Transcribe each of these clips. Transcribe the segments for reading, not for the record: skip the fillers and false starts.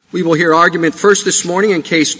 We will hear argument first this morning in Case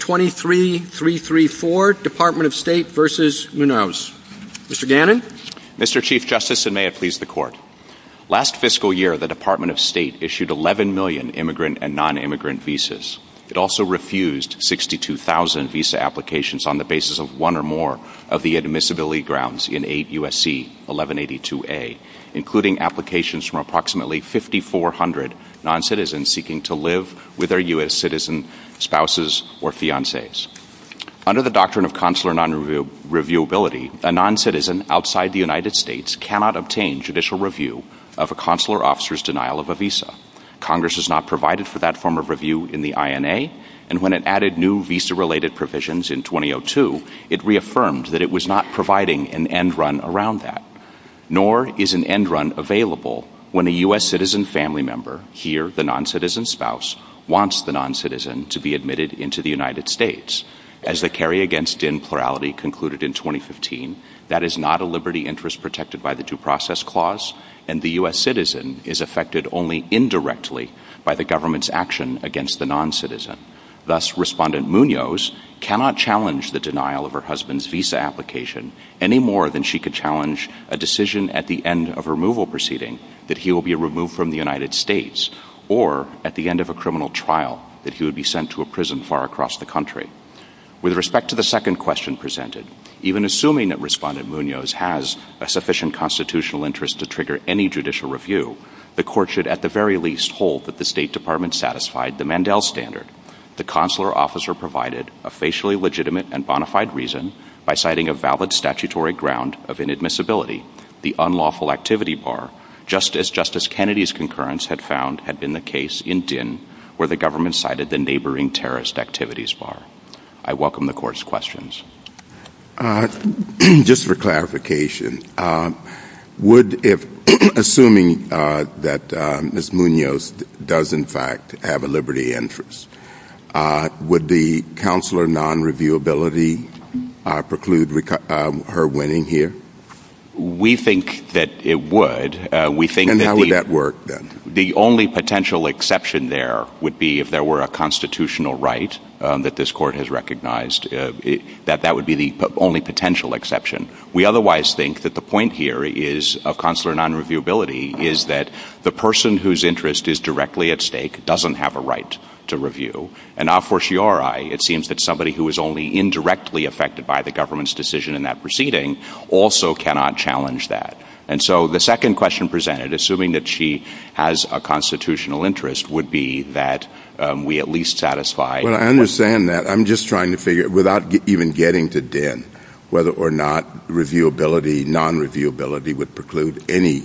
23-334, Department of State versus Munoz. Mr. Gannon. Mr. Chief Justice, and may it please the Court. Last fiscal year, the Department of State issued 11 million immigrant and non-immigrant visas. It also refused 62,000 visa applications on the basis of one or more of the admissibility grounds in 8 U.S.C. 1182A, including applications from approximately 5,400 non-citizens seeking to live with their U.S. citizen spouses or fiancés. Under the doctrine of consular non-reviewability, a non-citizen outside the United States cannot obtain judicial review of a consular officer's denial of a visa. Congress has not provided for that form of review in the INA, and when it added new visa-related provisions in 2002, it reaffirmed that it was not providing an end run around that. Nor is an end run available when a U.S. citizen family member, here the non-citizen spouse, wants the non-citizen to be admitted into the United States. As the Kerry against Dinn plurality concluded in 2015, that is not a liberty interest protected by the Due Process Clause, and the U.S. citizen is affected only indirectly by the government's action against the non-citizen. Thus, Respondent Munoz cannot challenge the denial of her husband's visa application any more than she could challenge a decision at the end of a removal proceeding that he will be removed from the United States, or at the end of a criminal trial that he would be sent to a prison far across the country. With respect to the second question presented, even assuming that Respondent Munoz has a sufficient constitutional interest to trigger any judicial review, the Court should at the very least hold that the State Department satisfied the Mandel standard. The consular officer provided a facially legitimate and bona fide reason by citing a valid statutory ground of inadmissibility, the unlawful activity bar, just as Justice Kennedy's concurrence had found had been the case in Dinn, where the government cited the neighboring terrorist activities bar. I welcome the Court's questions. Just for clarification, assuming that Ms. Munoz does in fact have a liberty interest, would the consular non-reviewability preclude her winning here? We think that it would. We think and how would that work then? The only potential exception there would be if there were a constitutional right that this Court has recognized, that would be the only potential exception. We otherwise think that the point here is of consular non-reviewability is that the person whose interest is directly at stake doesn't have a right to review. And a fortiori, it seems that somebody who is only indirectly affected by the government's decision in that proceeding also cannot challenge that. And so the second question presented, assuming that she has a constitutional interest, would be that we at least satisfy. Well, I understand that. I'm just trying to figure, without even getting to Dinn, whether or not reviewability, non-reviewability would preclude any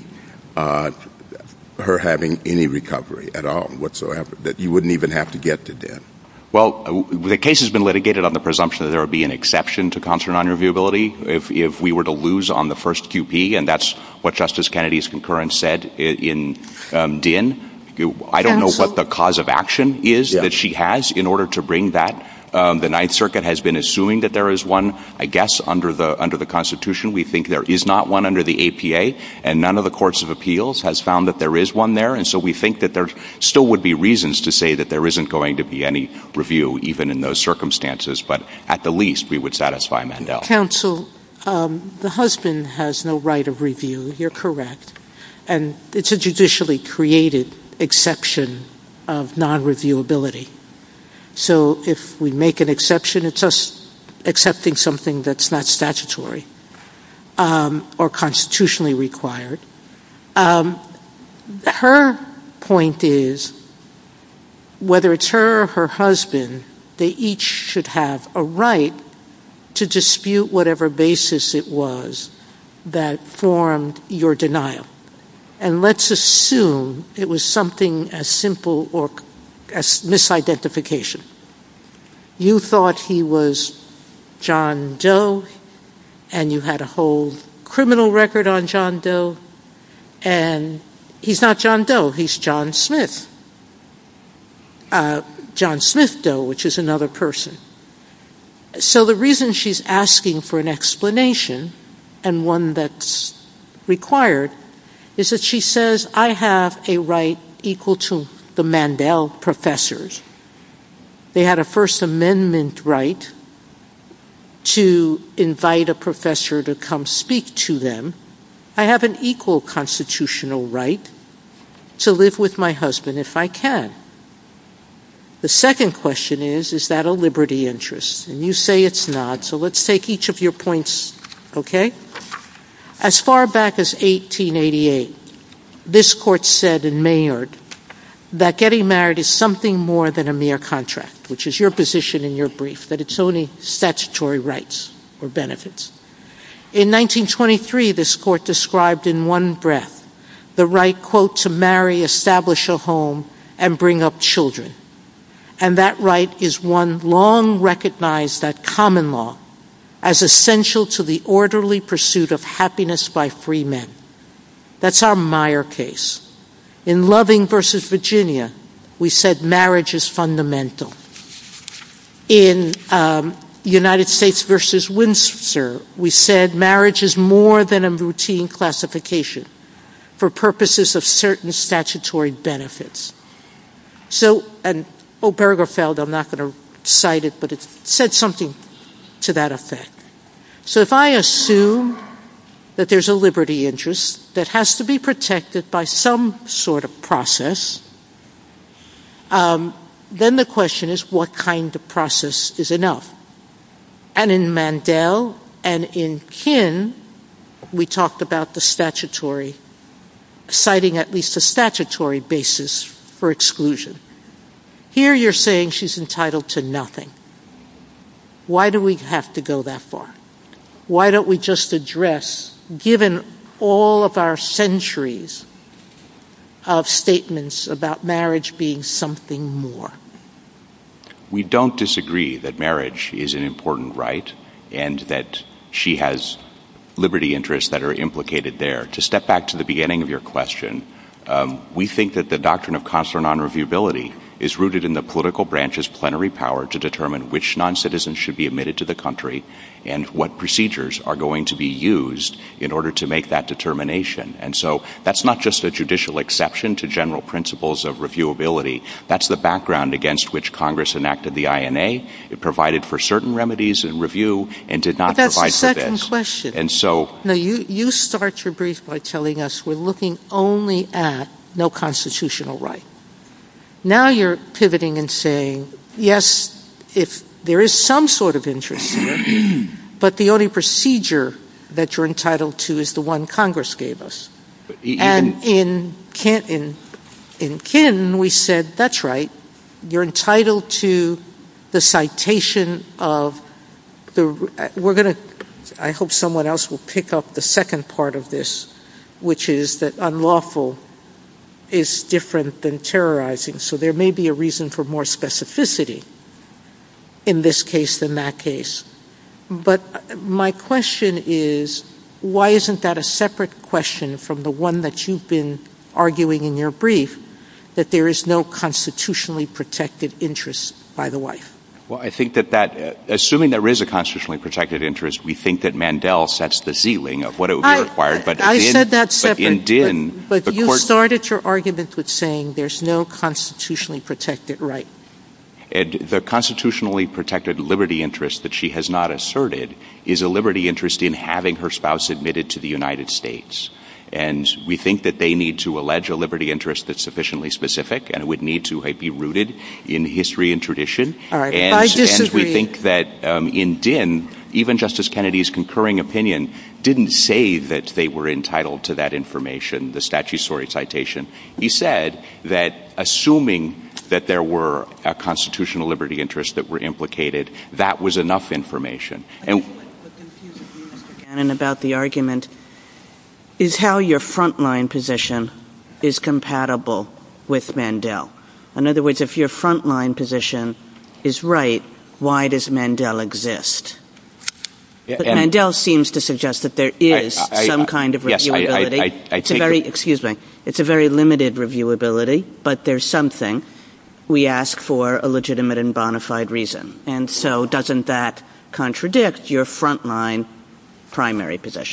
her having any recovery at all whatsoever, that you wouldn't even have to get to Dinn. Well, the case has been litigated on the presumption that there would be an exception to consular non-reviewability if we were to lose on the first QP, and that's what Justice Kennedy's concurrence said in Dinn. I don't know what the cause of action is that she has in order to bring that. The Ninth Circuit has been assuming that there is one, I guess, under the Constitution. We think there is not one under the APA, and none of the courts of appeals has found that there is one there. And so we think that there still would be reasons to say that there isn't going to be any review, even in those circumstances. But at the least, we would satisfy Mandel. Counsel, the husband has no right of review. You're correct. And it's a judicially created exception of non-reviewability. So if we make an exception, it's us accepting something that's not statutory or constitutionally required. Her point is, whether it's her or her husband, they each should have a right to dispute whatever basis it was that formed your denial. And let's assume it was something as simple or as misidentification. You thought he was John Doe, and you had a whole criminal record on John Doe, and he's not John Doe, he's John Smith. John Smith Doe, which is another person. So the reason she's asking for an explanation, and one that's required, is that she says, I have a right equal to the Mandel professors They had a First Amendment right to invite a professor to come speak to them. I have an equal constitutional right to live with my husband if I can. The second question is that a liberty interest? And you say it's not, so let's take each of your points, okay? As far back as 1888, this court said in Maynard that getting married is something more than a mere contract, which is your position in your brief, that it's only statutory rights or benefits. In 1923, this court described in one breath the right, quote, to marry, establish a home, and bring up children. And that right is one long recognized at common law as essential to the orderly pursuit of happiness by free men. That's our Meyer case. In Loving versus Virginia, we said marriage is fundamental. In United States versus Windsor, we said marriage is more than a routine classification for purposes of certain statutory benefits. So, and Obergefell, I'm not going to cite it, but it said something to that effect. So if I assume that there's a liberty interest that has to be protected by some sort of process, then the question is what kind of process is enough? And in Mandel and in Kin, we talked about the statutory, citing at least a statutory basis for exclusion. Here you're saying she's entitled to nothing. Why do we have to go that far? Why don't we just address, given all of our centuries of statements about marriage being something more? We don't disagree that marriage is an important right and that she has liberty interests that are implicated there. To step back to the beginning of your question, we think that the doctrine of consular non-reviewability is rooted in the political branch's plenary power to determine which non-citizens should be admitted to the country and what procedures are going to be used in order to make that determination. And so that's not just a judicial exception to general principles of reviewability. That's the background against which Congress enacted the INA. It provided for certain remedies in review and did not provide for this. That's the second question. And so no, you start your brief by telling us we're looking only at no constitutional right. Now you're pivoting and saying, yes, if there is some sort of interest here, but the only procedure that you're entitled to is the one Congress gave us. And in Kin, we said, that's right, you're entitled to the citation of I hope someone else will pick up the second part of this, which is that unlawful is different than terrorizing. So there may be a reason for more specificity in this case than that case. But my question is, why isn't that a separate question from the one that you've been arguing in your brief, that there is no constitutionally protected interest by the wife? Well, I think that assuming there is a constitutionally protected interest, we think that Mandel sets the ceiling of what it would be required. But I said that separate. But in Din, but you started your argument with saying there's no constitutionally protected right. And the constitutionally protected liberty interest that she has not asserted is a liberty interest in having her spouse admitted to the United States. And we think that they need to allege a liberty interest that's sufficiently specific, and it would need to be rooted in history and tradition. All right, I disagree. And we think that in Din, even Justice Kennedy's concurring opinion didn't say that they were entitled to that information, the statutory citation. He said that assuming that there were a constitutional liberty interest that were implicated, that was enough information. And what confuses me, Mr. Gannon, about the argument is how your frontline position is compatible with Mandel. In other words, if your frontline position is right, why does Mandel exist? But Mandel seems to suggest that there is some kind of reviewability. It's a very limited reviewability, but there's something. We ask for a legitimate and bona fide reason. And so doesn't that contradict your frontline primary position?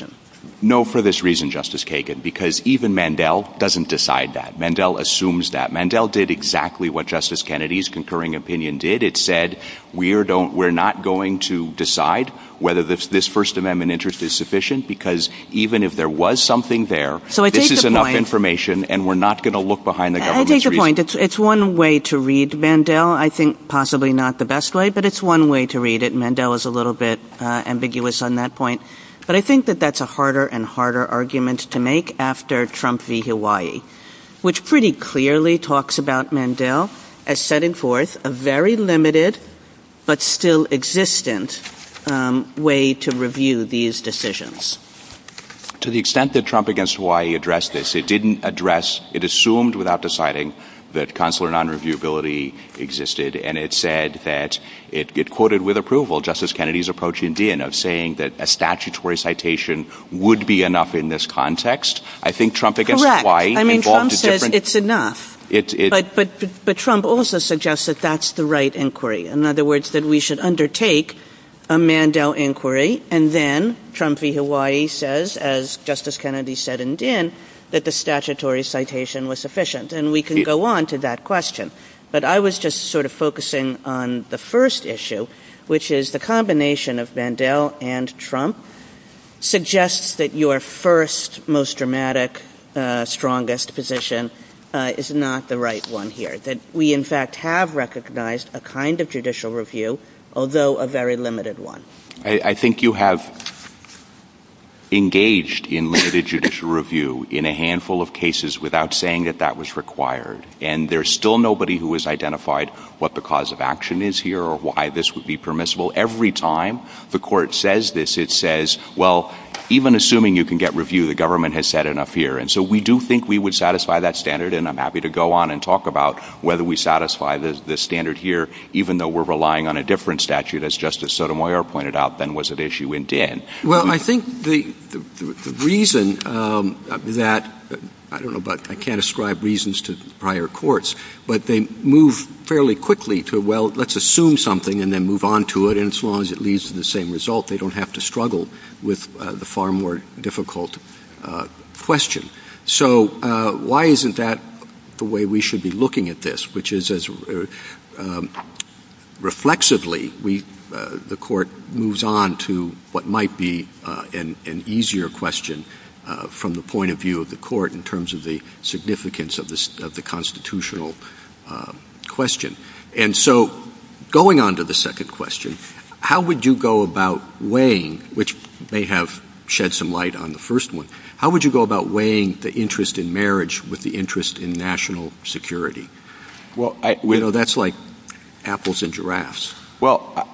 No, for this reason, Justice Kagan, because even Mandel doesn't decide that. Mandel assumes that. Mandel did exactly what Justice Kennedy's concurring opinion did. It said, we're not going to decide whether this First Amendment interest is sufficient, because even if there was something there, this is enough information, and we're not going to look behind the government's I take the reason. point. It's one way to read Mandel. I think possibly not the best way, but it's one way to read it. Mandel is a little bit ambiguous on that point. But I think that that's a harder and harder argument to make after Trump v. Hawaii, which pretty clearly talks about Mandel as setting forth a very limited but still existent way to review these decisions. To the extent that Trump against Hawaii addressed this, it assumed without deciding that consular non-reviewability existed, and it said that it quoted with approval Justice Kennedy's approach in Dinh of saying that a statutory citation would be enough in this context. I think Trump against Hawaii Trump says it's enough. But Trump also suggests that that's the right inquiry. In other words, that we should undertake a Mandel inquiry, and then Trump v. Hawaii says, as Justice Kennedy said in Dinh, that the statutory citation was sufficient. And we can go on to that question. But I was just sort of focusing on the first issue, which is the combination of Mandel and Trump suggests that your first, most dramatic, strongest position is not the right one here, that we, in fact, have recognized a kind of judicial review, although a very limited one. I think you have engaged in limited judicial review in a handful of cases without saying that that was required. And there's still nobody who has identified what the cause of action is here or why this would be permissible. Every time the court says this, it says, well, even assuming you can get review, the government has said enough here. And so we do think we would satisfy that standard, and I'm happy to go on and talk about whether we satisfy the standard here, even though we're relying on a different statute, as Justice Sotomayor pointed out, than was at issue in Dinh. Well, I think the reason that I don't know, but I can't ascribe reasons to prior courts, but they move fairly quickly to, well, let's assume something and then move on to it, and as long as it leads to the same result, they don't have to struggle with the far more difficult question. So why isn't that the way we should be looking at this, which is as reflexively the court moves on to what might be an easier question from the point of view of the court in terms of the significance of the constitutional question. And so going on to the second question, how would you go about weighing, which may have shed some light on the first one, how would you go about weighing the interest in marriage with the interest in national security? Well, that's like apples and giraffes. Well,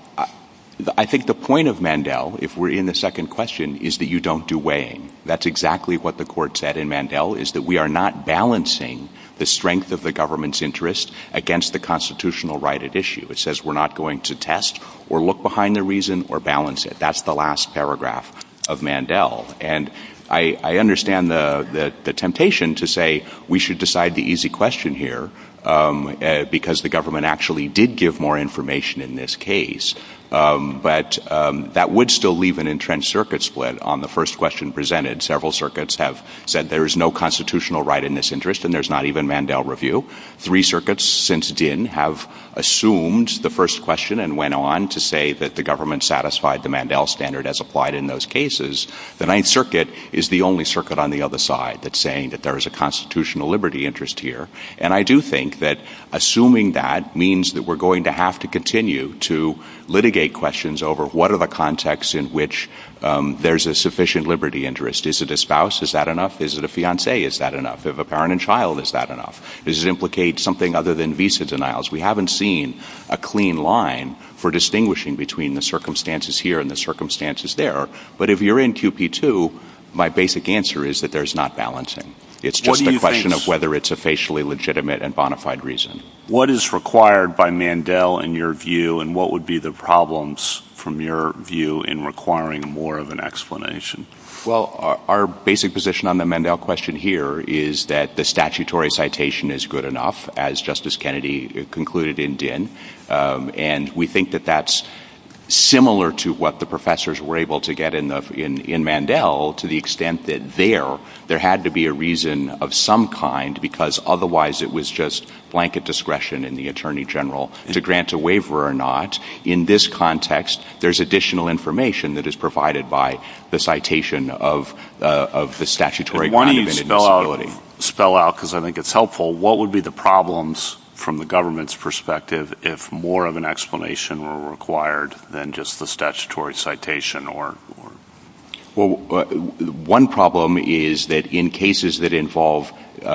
I think the point of Mandel, if we're in the second question, is that you don't do weighing. That's exactly what the court said in Mandel, is that we are not balancing the strength of the government's interest against the constitutional right at issue. It says we're not going to test or look behind the reason or balance it. That's the last paragraph of Mandel. And I understand the temptation to say we should decide the easy question here because the government actually did give more information in this case. But that would still leave an entrenched circuit split on the first question presented. Several circuits have said there is no constitutional right in this interest, and there's not even Mandel review. 3 circuits since Dinh have assumed the first question and went on to say that the government satisfied the Mandel standard as applied in those cases. The Ninth Circuit is the only circuit on the other side that's saying that there is a constitutional liberty interest here. And I do think that assuming that means that we're going to have to continue to litigate questions over what are the contexts in which there's a sufficient liberty interest. Is it a spouse? Is that enough? Is it a fiancé? Is that enough? If a parent and child, is that enough? Does it implicate something other than visa denials? We haven't seen a clean line for distinguishing between the circumstances here and the circumstances there. But if you're in QP2, my basic answer is that there's not balancing. It's just a question of whether it's a facially legitimate and bona fide reason. What is required by Mandel in your view, and what would be the problems from your view in requiring more of an explanation? Well, our basic position on the Mandel question here is that the statutory citation is good enough, as Justice Kennedy concluded in Dinh, and we think that that's similar to what the professors were able to get in Mandel, to the extent that there had to be a reason of some kind, because otherwise it was just blanket discretion in the Attorney General to grant a waiver or not. In this context, there's additional information that is provided by the citation of the statutory ground of inadmissibility. Spell out, because I think it's helpful, what would be the problems from the government's perspective if more of an explanation were required than just the statutory citation or Well, one problem is that in cases that involve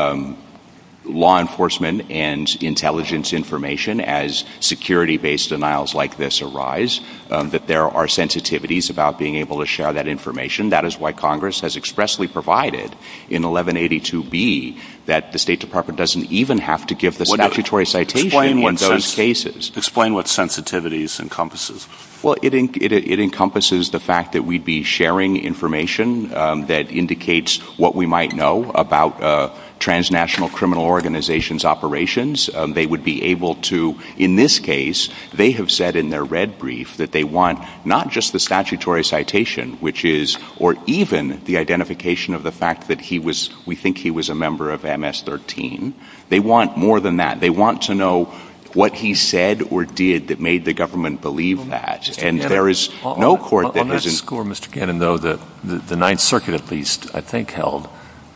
law enforcement and intelligence information, as security-based denials like this arise, that there are sensitivities about being able to share that information. That is why Congress has expressly provided in 1182B that the State Department doesn't even have to give the statutory citation in those cases. Explain what sensitivities encompasses. Well, it encompasses the fact that we'd be sharing information that indicates what we might know about transnational criminal organizations' operations. They would be able to, in this case, they have said in their red brief that they want not just the statutory citation, which is, or even the identification of the fact that we think he was a member of MS-13. They want more than that. They want to know what he said or did that made the government believe that. And there is no court that hasn't... On that score, Mr. Gannon, though, the Ninth Circuit at least, I think, held,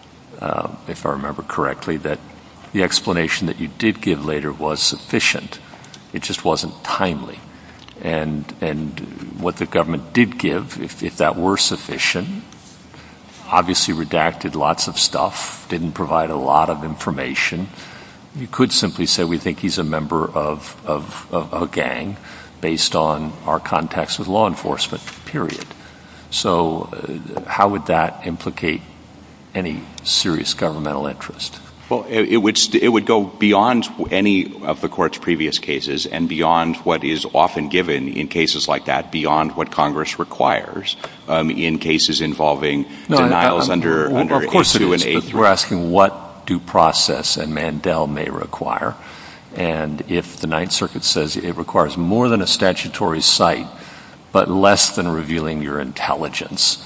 if I remember correctly, that the explanation that you did give later was sufficient. It just wasn't timely. And what the government did give, if that were sufficient, obviously redacted lots of stuff, didn't provide a lot of information. You could simply say we think he's a member of a gang based on our contacts with law enforcement, period. So how would that implicate any serious governmental interest? Well, it would go beyond any of the Court's previous cases and beyond what is often given in cases like that, beyond what Congress requires in cases involving denials under of course A2 it is, and but A3. we're asking what due process and Mandel may require. And if the Ninth Circuit says it requires more than a statutory cite, but less than revealing your intelligence,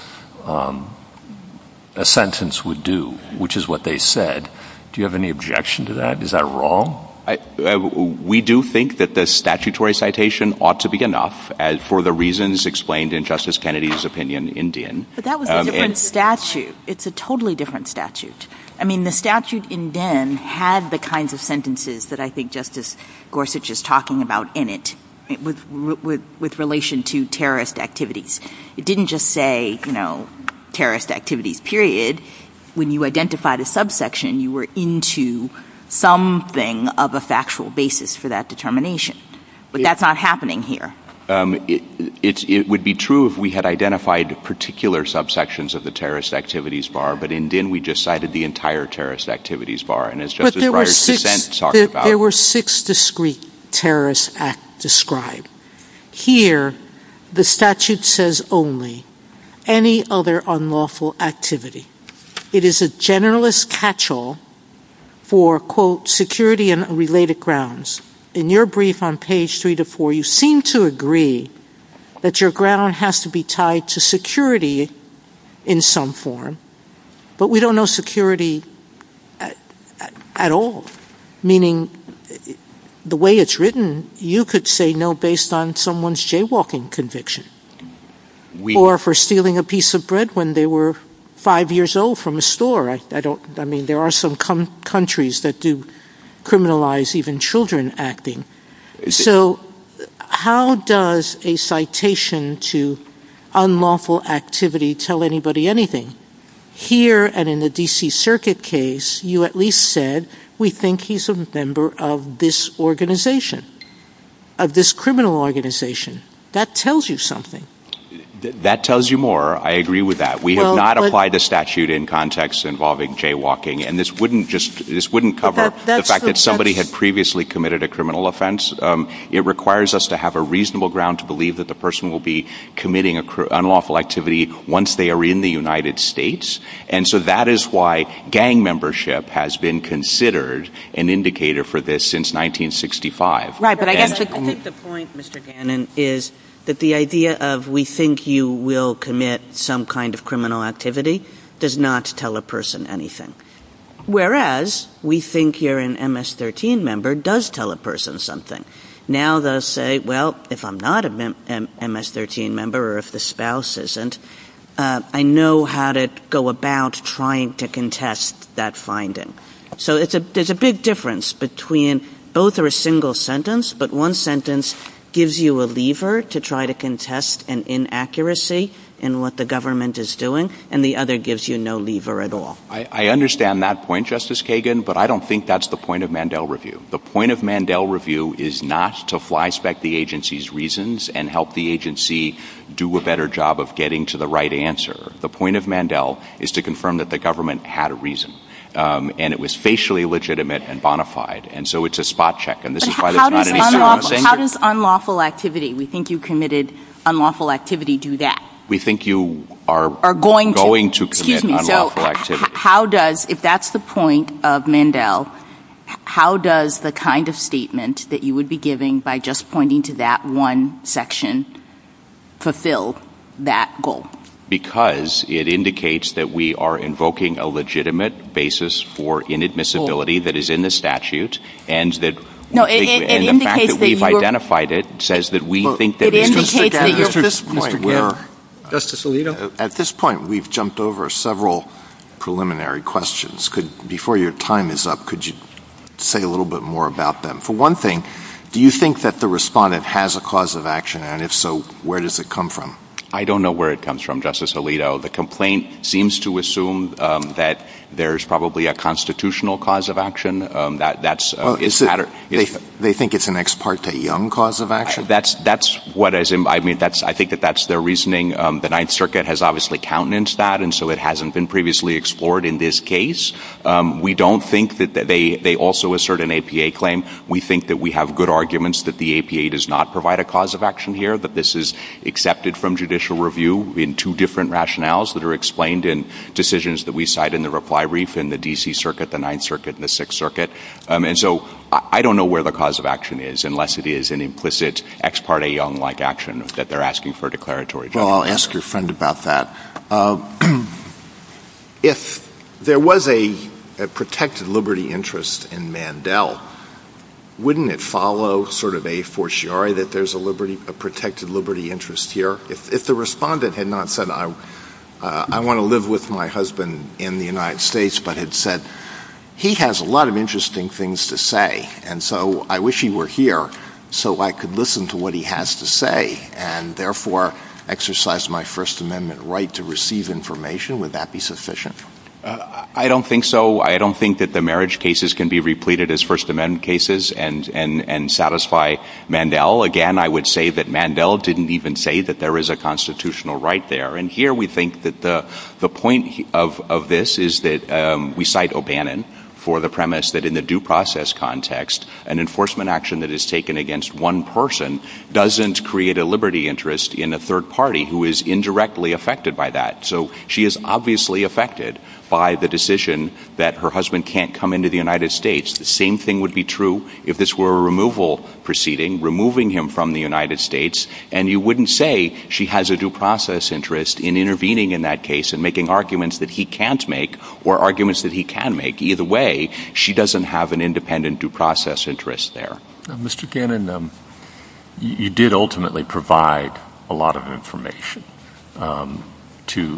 a sentence would do, which is what they said. Do you have any objection to that? Is that wrong? We do think that the statutory citation ought to be enough for the reasons explained in Justice Kennedy's opinion in Dinh. But that was a different statute. It's a totally different statute. I mean, the statute in Dinh had the kinds of sentences that I think Justice Gorsuch is talking about in it with relation to terrorist activities. It didn't just say, terrorist activities, period. When you identified a subsection, you were into something of a factual basis for that determination. But that's not happening here. It would be true if we had identified particular subsections of the terrorist activities bar, but in Dinh we just cited the entire terrorist activities bar. And as Justice Breyer's dissent talked about... There were 6 discrete terrorist acts described. Here, the statute says only any other unlawful activity. It is a generalist catch-all for, quote, security and related grounds. In your brief on page 3 to 4, you seem to agree that your ground has to be tied to security in some form, but we don't know security at all, meaning the way it's written, you could say no based on someone's jaywalking conviction or for stealing a piece of bread when they were 5 years old from a store. There are some countries that do criminalize even children acting. So how does a citation to unlawful activity tell anybody anything? Here and in the D.C. Circuit case, you at least said, we think he's a member of this organization, of this criminal organization. That tells you something. That tells you more. I agree with that. We have not applied the statute in contexts involving jaywalking, and this wouldn't cover the fact that somebody had previously committed a criminal offense. It requires us to have a reasonable ground to believe that the person will be committing unlawful activity once they are in the United States. And so that is why gang membership has been considered an indicator for this since 1965. Right, but I think the point, Mr. Gannon, is that the idea of we think you will commit some kind of criminal activity does not tell a person anything. Whereas we think you're an MS-13 member does tell a person something. Now they'll say, well, if I'm not a MS-13 member or if the spouse isn't, I know how to go about trying to contest that finding. So there's a big difference between both are a single sentence, but one sentence gives you a lever to try to contest an inaccuracy in what the government is doing, and the other gives you no lever at all. I understand that point, Justice Kagan, but I don't think that's the point of Mandel review. The point of Mandel review is not to fly-spec the agency's reasons and help the agency do a better job of getting to the right answer. The point of Mandel is to confirm that the government had a reason. And it was facially legitimate and bona fide. And so it's a spot check. And this is why there's not any sentencing. How does unlawful activity, we think you committed unlawful activity, do that? We think you are going to commit unlawful activity. How does, if that's the point of Mandel, how does the kind of statement that you would be giving by just pointing to that one section fulfill that goal? Because it indicates that we are invoking a legitimate basis for inadmissibility that is in the statute, and that it the fact that we've identified it says that we think that it indicates that you're at this point Justice Alito? At this point, we've jumped over several preliminary questions. Before your time is up, could you say a little bit more about them? For one thing, do you think that the respondent has a cause of action, and if so, where does it come from? I don't know where it comes from, Justice Alito. The complaint seems to assume that there's probably a constitutional cause of action. They think it's an ex parte Young cause of action? I think that's their reasoning. The Ninth Circuit has obviously countenanced that, and so it hasn't been previously explored in this case. We don't think that they also assert an APA claim. We think that we have good arguments that the APA does not provide a cause of action here, that this is accepted from judicial review in two different rationales that are explained in decisions that we cite in the reply brief in the D.C. Circuit, the Ninth Circuit, and the Sixth Circuit. And so I don't know where the cause of action is unless it is an implicit ex parte Young-like action that they're asking for a declaratory judgment. Well, I'll ask your friend about that. If there was a protected liberty interest in Mandel, wouldn't it follow sort of a fortiori that there's a protected liberty interest here? If the respondent had not said, I want to live with my husband in the United States, but had said, he has a lot of interesting things to say, and so I wish he were here so I could listen to what he has to say, and therefore exercise my First Amendment right to receive information, would that be sufficient? I don't think so. I don't think that the marriage cases can be repleted as First Amendment cases and satisfy Mandel. Again, I would say that Mandel didn't even say that there is a constitutional right there. And here we think that the point of this is that we cite O'Bannon for the premise that in the due process context, an enforcement action that is taken against one person doesn't create a liberty interest in a third party who is indirectly affected by that. So she is obviously affected by the decision that her husband can't come into the United States. The same thing would be true if this were a removal proceeding, removing him from the United States, and you wouldn't say she has a due process interest in intervening in that case and making arguments that he can't make or arguments that he can make. Either way, she doesn't have an independent due process interest there. Mr. Gannon, you did ultimately provide a lot of information to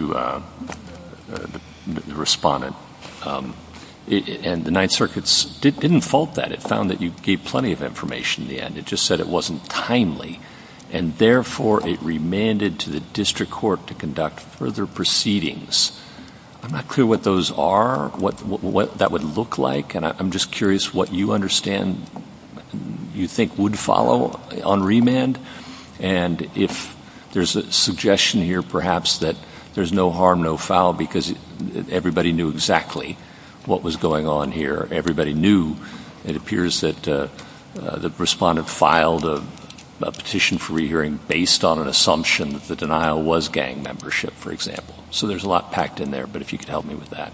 the respondent. And the Ninth Circuit didn't fault that. It found that you gave plenty of information in the end. It just said it wasn't timely, and therefore it remanded to the district court to conduct further proceedings. I'm not clear what those are, what that would look like, and I'm just curious what you understand you think would follow on remand, and if there's a suggestion here perhaps that there's no harm, no foul, because everybody knew exactly what was going on here. Everybody knew. It appears that the respondent filed a petition for rehearing based on an assumption that the denial was gang membership, for example. So there's a lot packed in there, but if you could help me with that.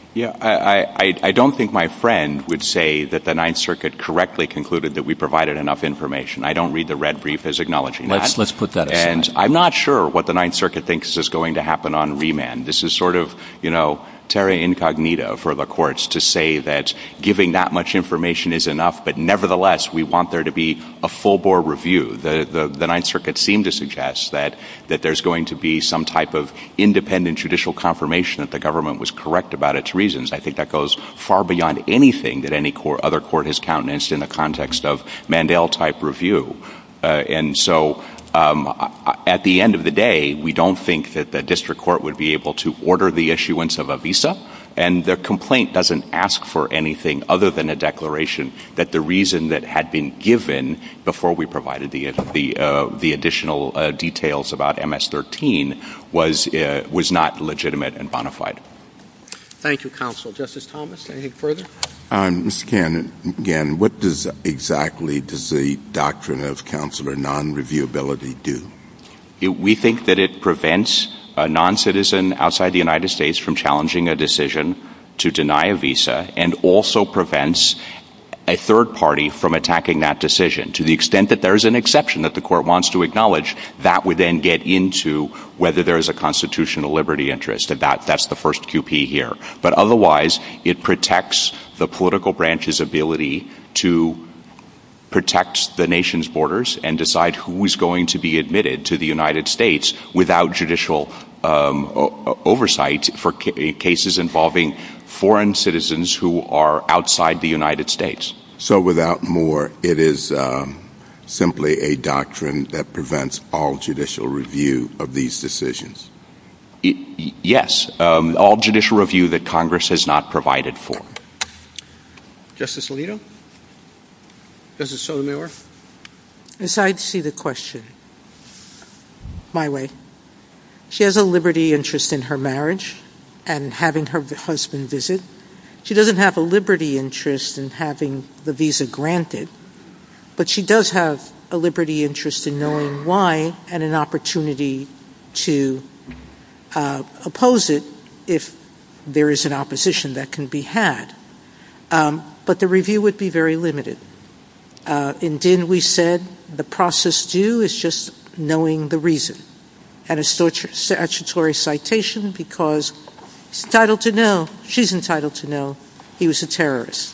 Yeah, I don't think my friend would say that the Ninth Circuit correctly concluded that we provided enough information. I don't read the red brief as acknowledging that. Let's put that aside. And I'm not sure what the Ninth Circuit thinks is going to happen on remand. This is sort of, terra incognita for the courts to say that giving that much information is enough, but nevertheless we want there to be a full-bore review. The Ninth Circuit seemed to suggest that there's going to be some type of independent judicial confirmation that the government was correct about its reasons. I think that goes far beyond anything that any other court has countenanced in the context of Mandel-type review. And so at the end of the day, we don't think that the district court would be able to order the issuance of a visa, and the complaint doesn't ask for anything other than a declaration that the reason that had been given before we provided the additional details about MS-13 was not legitimate and bona fide. Thank you, counsel. Justice Thomas, anything further? Mr. Cannon, again, what exactly does the doctrine of consular non-reviewability do? We think that it prevents a non-citizen outside the United States from challenging a decision to deny a visa, and also prevents a third party from attacking that decision. To the extent that there is an exception that the court wants to acknowledge, that would then get into whether there is a constitutional liberty interest. And that's the first QP here. But otherwise, it protects the political branch's ability to protect the nation's borders and decide who is going to be admitted to the United States without judicial oversight for cases involving foreign citizens who are outside the United States. So without more, it is simply a doctrine that prevents all judicial review of these decisions? Yes, all judicial review that Congress has not provided for. Justice Alito? Justice Sotomayor? As I see the question, my way, she has a liberty interest in her marriage and having her husband visit. She doesn't have a liberty interest in having the visa granted, but she does have a liberty interest in knowing why and an opportunity to oppose it if there is an opposition that can be had. But the review would be very limited. In Dinh, we said the process due is just knowing the reason, and a statutory citation because he's entitled to know, she's entitled to know he was a terrorist.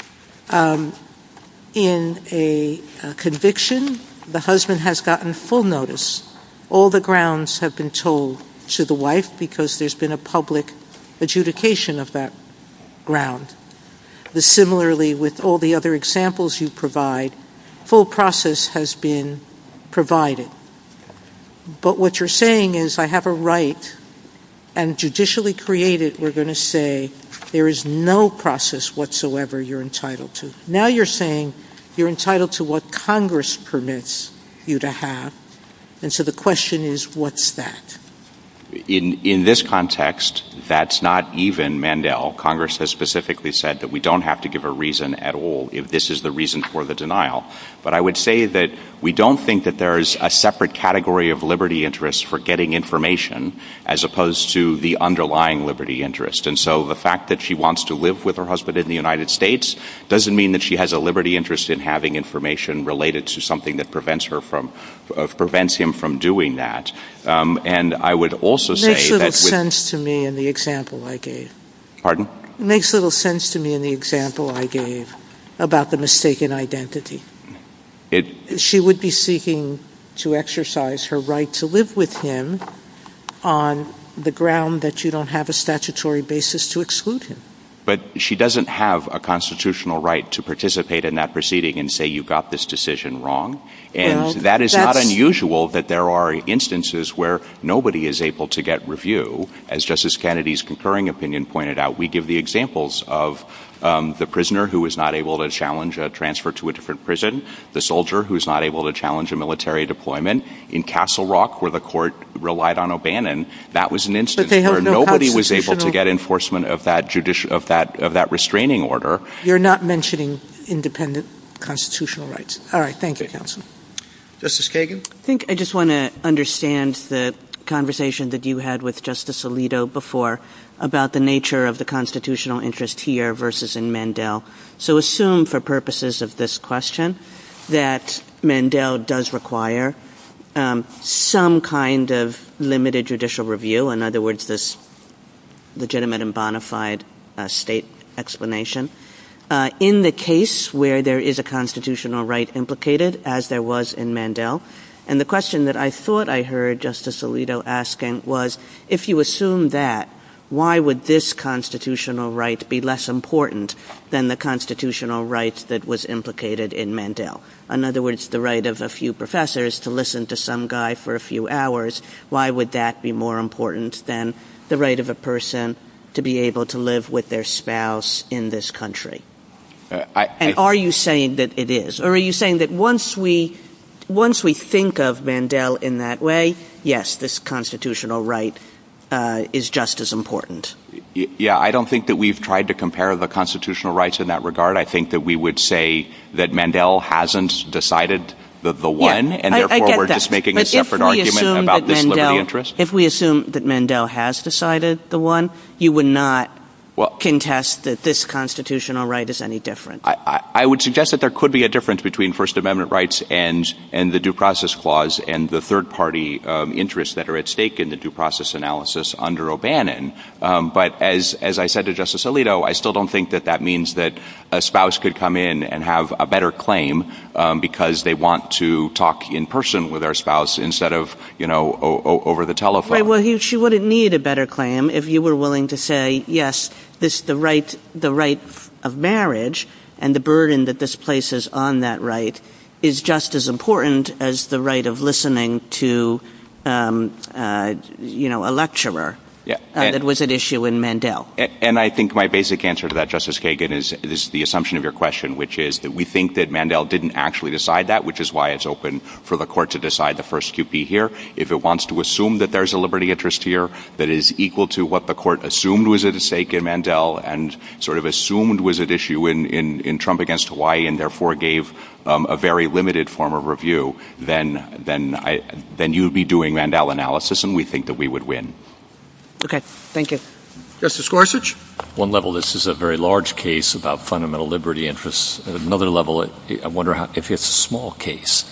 In a conviction, the husband has gotten full notice. All the grounds have been told to the wife because there's been a public adjudication of that ground. Similarly, with all the other examples you provide, full process has been provided. But what you're saying is I have a right, and judicially created, we're going to say there is no process whatsoever you're entitled to. Now you're saying you're entitled to what Congress permits you to have. And so the question is, what's that? In this context, that's not even Mandel. Congress has specifically said that we don't have to give a reason at all if this is the reason for the denial. But I would say that we don't think that there's a separate category of liberty interest for getting information as opposed to the underlying liberty interest. And so the fact that she wants to live with her husband in the United States doesn't mean that she has a liberty interest in having information related to something that prevents him from doing that. And I would also say that makes little sense to me in the example I gave. Pardon? It makes little sense to me in the example I gave about the mistaken identity. She would be seeking to exercise her right to live with him on the ground that you don't have a statutory basis to exclude him. But she doesn't have a constitutional right to participate in that proceeding and say you got this decision wrong. And that is not unusual that there are instances where nobody is able to get review. As Justice Kennedy's concurring opinion pointed out, we give the examples of the prisoner who is not able to challenge a transfer to a different prison, the soldier who is not able to challenge a military deployment. In Castle Rock, where the court relied on O'Bannon, that was an instance where nobody was able to get enforcement of that restraining order. You're not mentioning independent constitutional rights. All right. Thank you, counsel. Justice Kagan? I think I just want to understand the conversation that you had with Justice Alito before about the nature of the constitutional interest here versus in Mandel. So assume for purposes of this question that Mandel does require some kind of limited judicial review, in other words, this legitimate and bona fide state explanation. In the case where there is a constitutional right implicated, as there was in Mandel, and the question that I thought I heard Justice Alito asking was, if you assume that, why would this constitutional right be less important than the constitutional right that was implicated in Mandel? In other words, the right of a few professors to listen to some guy for a few hours, why would that be more important than the right of a person to be able to live with their spouse in this country? And are you saying that it is? Or are you saying that once we think of Mandel in that way, yes, this constitutional right is just as important? Yeah, I don't think that we've tried to compare the constitutional rights in that regard. I think that we would say that Mandel hasn't decided the one, and therefore we're just making a separate argument about this liberty interest. If we assume that Mandel has decided the one, you would not contest that this constitutional right is any different. I would suggest that there could be a difference between First Amendment rights and the Due Process Clause and the third-party interests that are at stake in the due process analysis under O'Bannon. But as I said to Justice Alito, I still don't think that means that a spouse could come in and have a better claim because they want to talk in person with their spouse instead of, over the telephone. Right. Well, she wouldn't need a better claim if you were willing to say, yes, the right of marriage and the burden that this places on that right is just as important as the right of listening to, a lecturer. Yeah, that was at issue in Mandel. And I think my basic answer to that, Justice Kagan, is the assumption of your question, which is that we think that Mandel didn't actually decide that, which is why it's open for the court to decide the first QP here. If it wants to assume that there's a liberty interest here that is equal to what the court assumed was at stake in Mandel and sort of assumed was at issue in Trump against Hawaii and therefore gave a very limited form of review, then you'd be doing Mandel analysis, and we think that we would win. Okay. Thank you. Justice Gorsuch? One level, this is a very large case about fundamental liberty interests. At another level, I wonder if it's a small case.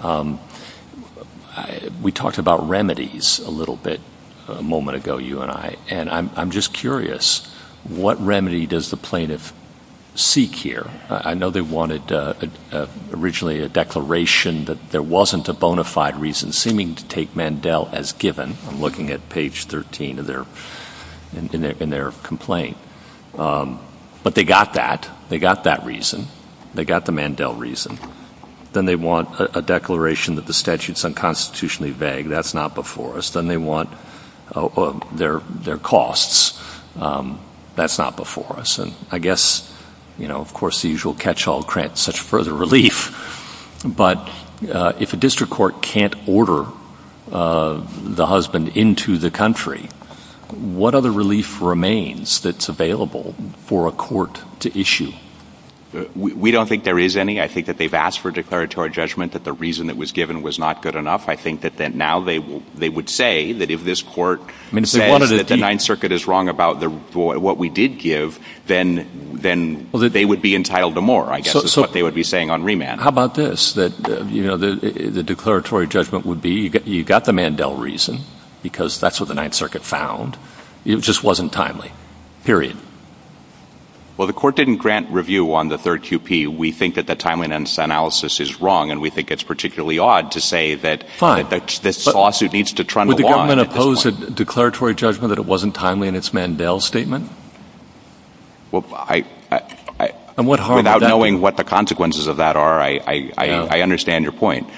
We talked about remedies a little bit a moment ago, you and I, and I'm just curious, what remedy does the plaintiff seek here? I know they wanted originally a declaration that there wasn't a bona fide reason, seeming to take Mandel as given. I'm looking at page 13 of their complaint. But they got that. They got that reason. They got the Mandel reason. Then they want a declaration that the statute's unconstitutionally vague. That's not before us. Then they want their costs. That's not before us. And I guess, of course, the usual catch-all grants such further relief. But if a district court can't order the husband into the country, what other relief remains that's available for a court to issue? We don't think there is any. I think that they've asked for a declaratory judgment that the reason that was given was not good enough. I think that now they would say that if this court says that the Ninth Circuit is wrong about what we did give, then they would be entitled to more, I guess, is what they would be saying on remand. How about this, that the declaratory judgment would be you got the Mandel reason because that's what the Ninth Circuit found. It just wasn't timely, period. Well, the court didn't grant review on the third QP. We think that the timeliness analysis is wrong, and we think it's particularly odd to say that this lawsuit needs to trundle on. Would the government oppose a declaratory judgment that it wasn't timely in its Mandel statement? Well, and what harm without would that knowing do? what the consequences of that are, I understand your point.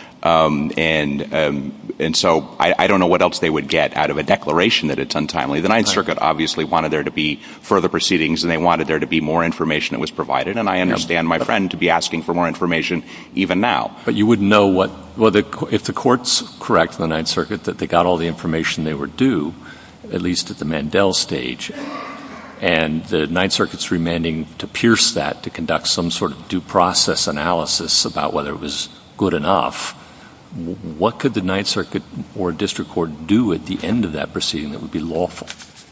And so I don't know what else they would get out of a declaration that it's untimely. The Ninth Circuit obviously wanted there to be further proceedings, and they wanted there to be more information that was provided. And I understand my friend to be asking for more information even now. But you wouldn't know if the court's correct in the Ninth Circuit that they got all the information they were due, at least at the Mandel stage, and the Ninth Circuit's remanding to pierce that to conduct some sort of due process analysis about whether it was good enough. what could the Ninth Circuit or district court do at the end of that proceeding that would be lawful?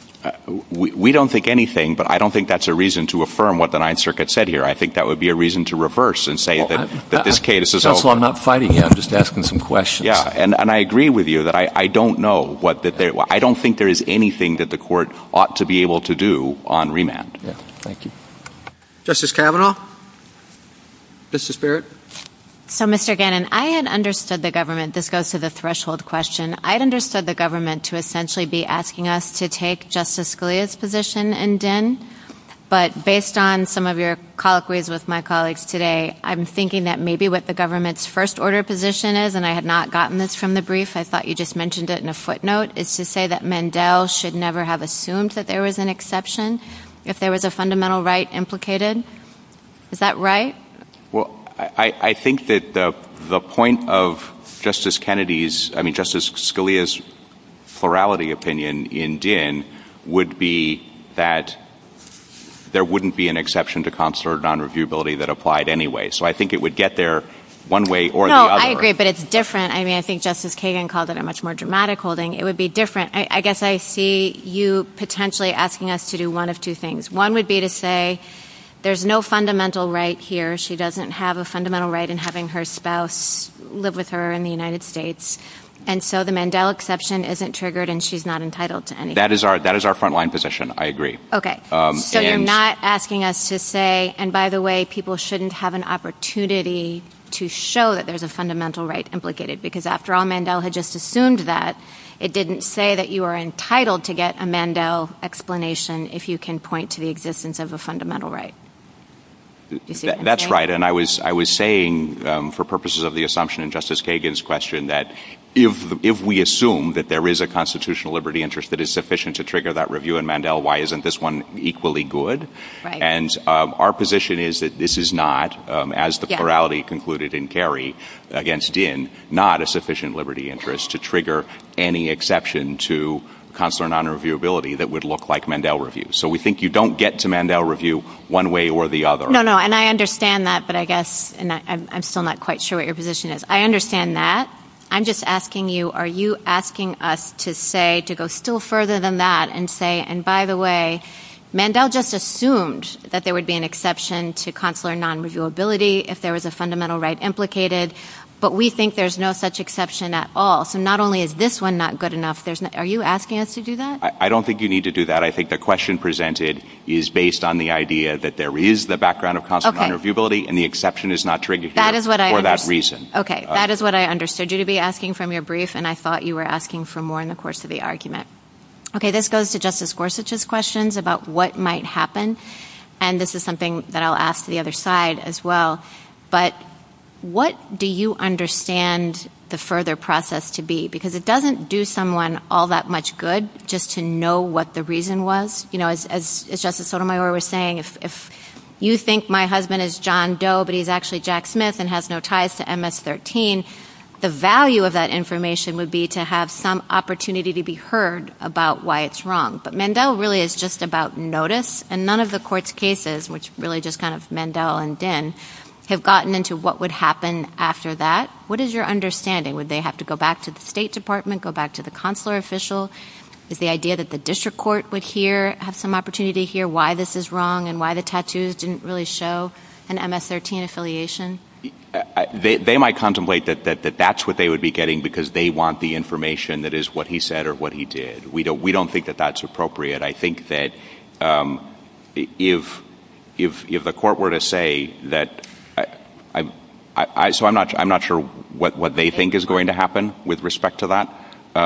We don't think anything, but I don't think that's a reason to affirm what the Ninth Circuit said here. I think that would be a reason to reverse and say that this case is over. Counsel, I'm not fighting you. I'm just asking some questions. Yeah, and I agree with you that I don't know I don't think there is anything that the court ought to be able to do on remand. Yeah, thank you. Justice Kavanaugh? Justice Barrett? So, Mr. Gannon, I had understood the government, this goes to the threshold question, I'd understood the government to essentially be asking us to take Justice Scalia's position in Dinh, but based on some of your colloquies with my colleagues today, I'm thinking that maybe what the government's first order position is, and I had not gotten this from the brief, I thought you just mentioned it in a footnote, is to say that Mandel should never have assumed that there was an exception if there was a fundamental right implicated. Is that right? Well, I think that the point of Justice Scalia's plurality opinion in Dinh would be that there wouldn't be an exception to consular non-reviewability that applied anyway. So I think it would get there one way or the other. No, I agree, but it's different. I mean, I think Justice Kagan called it a much more dramatic holding. It would be different. I guess I see you potentially asking us to do one of two things. One would be to say, there's no fundamental right here. She doesn't have a fundamental right in having her spouse live with her in the United States. And so the Mandel exception isn't triggered and she's not entitled to anything. That is our frontline position. I agree. Okay. So you're not asking us to say, and by the way, people shouldn't have an opportunity to show that there's a fundamental right implicated, because after all, Mandel had just assumed that. It didn't say that you are entitled to get a Mandel explanation if you can point to the existence of a fundamental right. That's right, and I was saying, for purposes of the assumption in Justice Kagan's question, that if we assume that there is a constitutional liberty interest that is sufficient to trigger that review in Mandel, why isn't this one equally good? Right. And our position is that this is not, as the plurality concluded in Kerry against Dinh, not a sufficient liberty interest to trigger any exception to consular non-reviewability that would look like Mandel review. So we think you don't get to Mandel review one way or the other. No, and I understand that, but I guess, and I'm still not quite sure what your position is. I understand that. I'm just asking you, are you asking us to go still further than that and say, and by the way, Mandel just assumed that there would be an exception to consular non-reviewability if there was a fundamental right implicated, but we think there's no such exception at all. So not only is this one not good enough, are you asking us to do that? I don't think you need to do that. I think the question presented is based on the idea that there is the background of consular non-reviewability and the exception is not triggered here for that reason. Okay, that is what I understood you to be asking from your brief, and I thought you were asking for more in the course of the argument. Okay, this goes to Justice Gorsuch's questions about what might happen, and this is something that I'll ask to the other side as well, but what do you understand the further process to be? Because it doesn't do someone all that much good just to know what the reason was. You know, as Justice Sotomayor was saying, if you think my husband is John Doe, but he's actually Jack Smith and has no ties to MS-13, the value of that information would be to have some opportunity to be heard about why it's wrong. But Mandel really is just about notice, and none of the court's cases, which really just kind of Mandel and Dinh, have gotten into what would happen after that. What is your understanding? Would they have to go back to the State Department, go back to the consular official? Is the idea that the district court would have some opportunity to hear why this is wrong and why the tattoos didn't really show an MS-13 affiliation? They might contemplate that that's what they would be getting because they want the information that is what he said or what he did. We don't think that that's appropriate. I think that if the court were to say that, so I'm not sure what they think is going to happen with respect to that.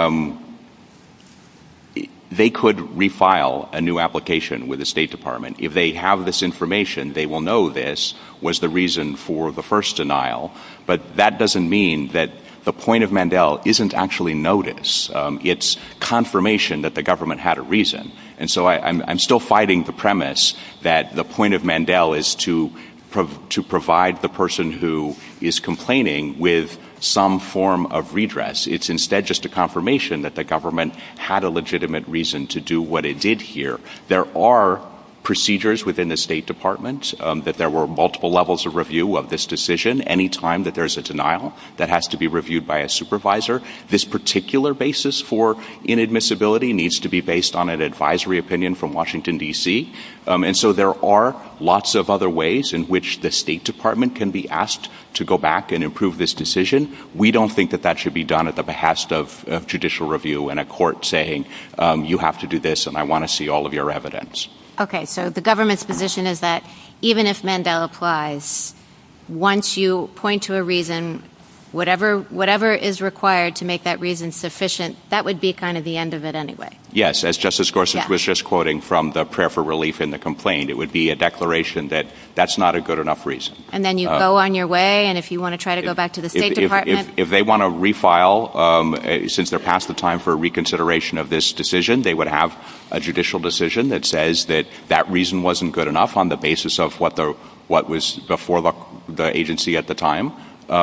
They could refile a new application with the State Department. If they have this information, they will know this was the reason for the first denial. But that doesn't mean that the point of Mandel isn't actually notice. It's confirmation that the government had a reason. And so I'm still fighting the premise that the point of Mandel is to provide the person who is complaining with some form of redress. It's instead just a confirmation that the government had a legitimate reason to do what it did here. There are procedures within the State Department, that there were multiple levels of review of this decision. Any time that there's a denial, that has to be reviewed by a supervisor. This particular basis for inadmissibility needs to be based on an advisory opinion from Washington, D.C. And so there are lots of other ways in which the State Department can be asked to go back and improve this decision. We don't think that that should be done at the behest of judicial review and a court saying, you have to do this and I want to see all of your evidence. Okay, so the government's position is that even if Mandel applies, once you point to a reason, whatever is required to make that reason sufficient, that would be kind of the end of it anyway. Yes, as Justice Gorsuch was just quoting from the prayer for relief in the complaint, it would be a declaration that that's not a good enough reason. And then you go on your way, and if you want to try to go back to the State Department... If they want to refile, since they're past the time for reconsideration of this decision, they would have a judicial decision that says that that reason wasn't good enough on the basis of what was before the agency at the time,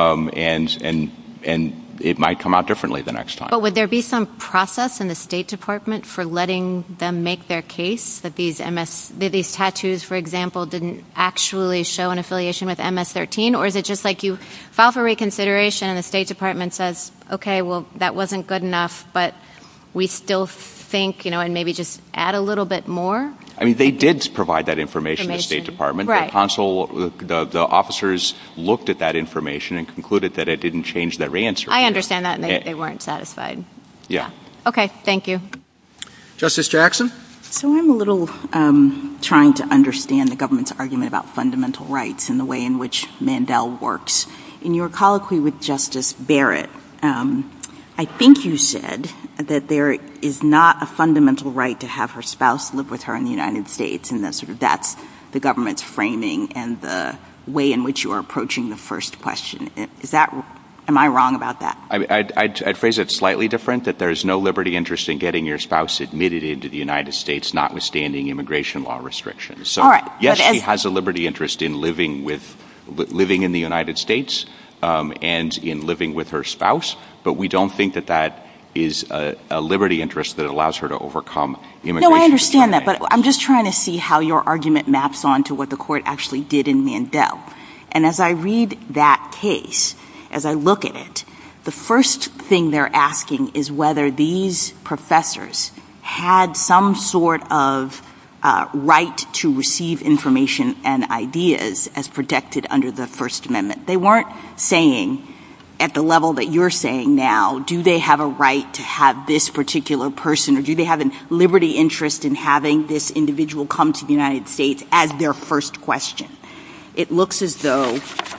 and it might come out differently the next time. But would there be some process in the State Department for letting them make their case that these tattoos, for example, didn't actually show an affiliation with MS-13? Or is it just like you file for reconsideration and the State Department says, okay, well, that wasn't good enough, but we still think, and maybe just add a little bit more? I mean, they did provide that information to the State Department. Right. The officers looked at that information and concluded that it didn't change their answer. I understand that, and they weren't satisfied. Yeah. Okay, thank you. Justice Jackson? So I'm a little trying to understand the government's argument about fundamental rights and the way in which Mandel works. In your colloquy with Justice Barrett, I think you said that there is not a fundamental right to have her spouse live with her in the United States, and that's the government's framing and the way in which you are approaching the first question. Am I wrong about that? I'd phrase it slightly different, that there's no liberty interest in getting your spouse admitted into the United States, notwithstanding immigration law restrictions. So, all right, yes, she has a liberty interest in living in the United States and in living with her spouse, but we don't think that is a liberty interest that allows her to overcome immigration. No, I understand that, but I'm just trying to see how your argument maps on to what the court actually did in Mandel. And as I read that case, as I look at it, the first thing they're asking is whether these professors had some sort of right to receive information and ideas as protected under the First Amendment. They weren't saying, at the level that you're saying now, do they have a right to have this particular person, or do they have a liberty interest in having this individual come to the United States as their first question? It looks as though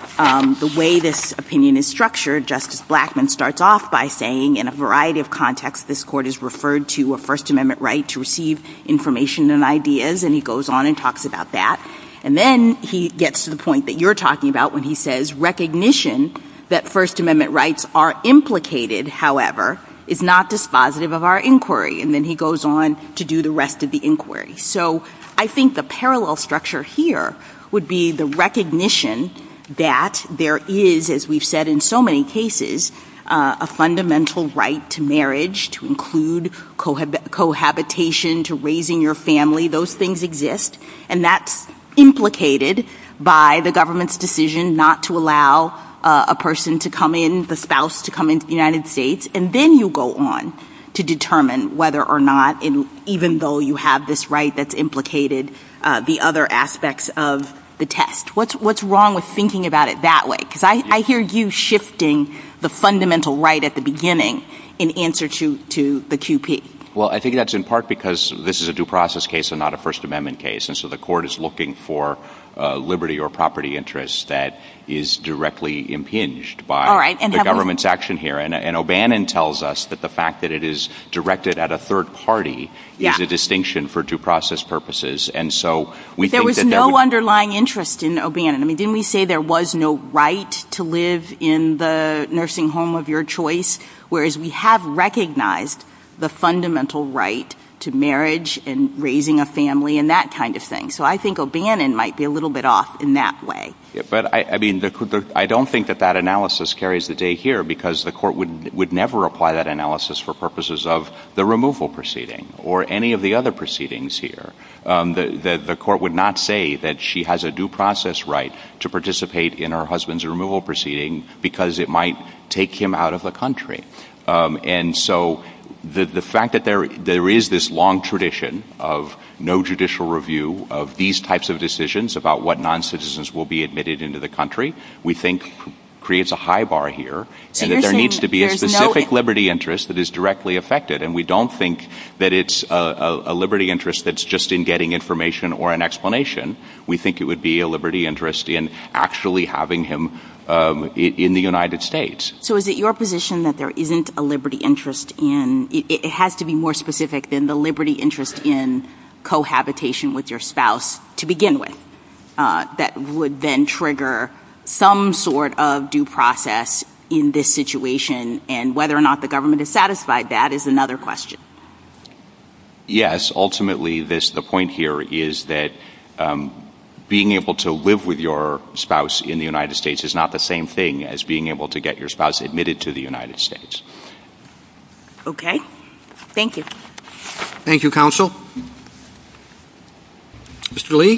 the way this opinion is structured, Justice Blackmun starts off by saying, in a variety of contexts, this court is referred to a First Amendment right to receive information and ideas, and he goes on and talks about that. And then he gets to the point that you're talking about when he says recognition that First Amendment rights are implicated, however, is not dispositive of our inquiry. And then he goes on to do the rest of the inquiry. So I think the parallel structure here would be the recognition that there is, as we've said in so many cases, a fundamental right to marriage, to include cohabitation, to raising your family. Those things exist. And that's implicated by the government's decision not to allow a person to come in, the spouse to come into the United States, and then you go on to determine whether or not, even though you have this right that's implicated, the other aspects of the test. What's wrong with thinking about it that way? Because I hear you shifting the fundamental right at the beginning in answer to the QP. Well, I think that's in part because this is a due process case and not a First Amendment case, and so the court is looking for liberty or property interest that is directly impinged by the government's action here. And O'Bannon tells us that the fact that it is directed at a third party is a distinction for due process purposes. And so we think that there was no underlying interest in O'Bannon. I mean, didn't we say there was no right to live in the nursing home of your choice, whereas we have recognized the fundamental right to marriage and raising a family and that kind of thing. So I think O'Bannon might be a little bit off in that way. Yeah, but I don't think that analysis carries the day here, because the court would never apply that analysis for purposes of the removal proceeding or any of the other proceedings here. The court would not say that she has a due process right to participate in her husband's removal proceeding because it might take him out of the country. And so the fact that there is this long tradition of no judicial review of these types of decisions about what non-citizens will be admitted into the country, we think creates a high bar here, so and that there needs to be a specific liberty interest that is directly affected. And we don't think that it's a liberty interest that's just in getting information or an explanation. We think it would be a liberty interest in actually having him in the United States. So is it your position that there isn't a liberty interest in – it has to be more specific than the liberty interest in cohabitation with your spouse to begin with, that would then trigger some sort of due process in this situation, and whether or not the government is satisfied that is another question? Yes, ultimately the point here is that being able to live with your spouse in the United States is not the same thing as being able to get your spouse admitted to the United States. Okay. Thank you. Thank you, counsel. Mr. Lee?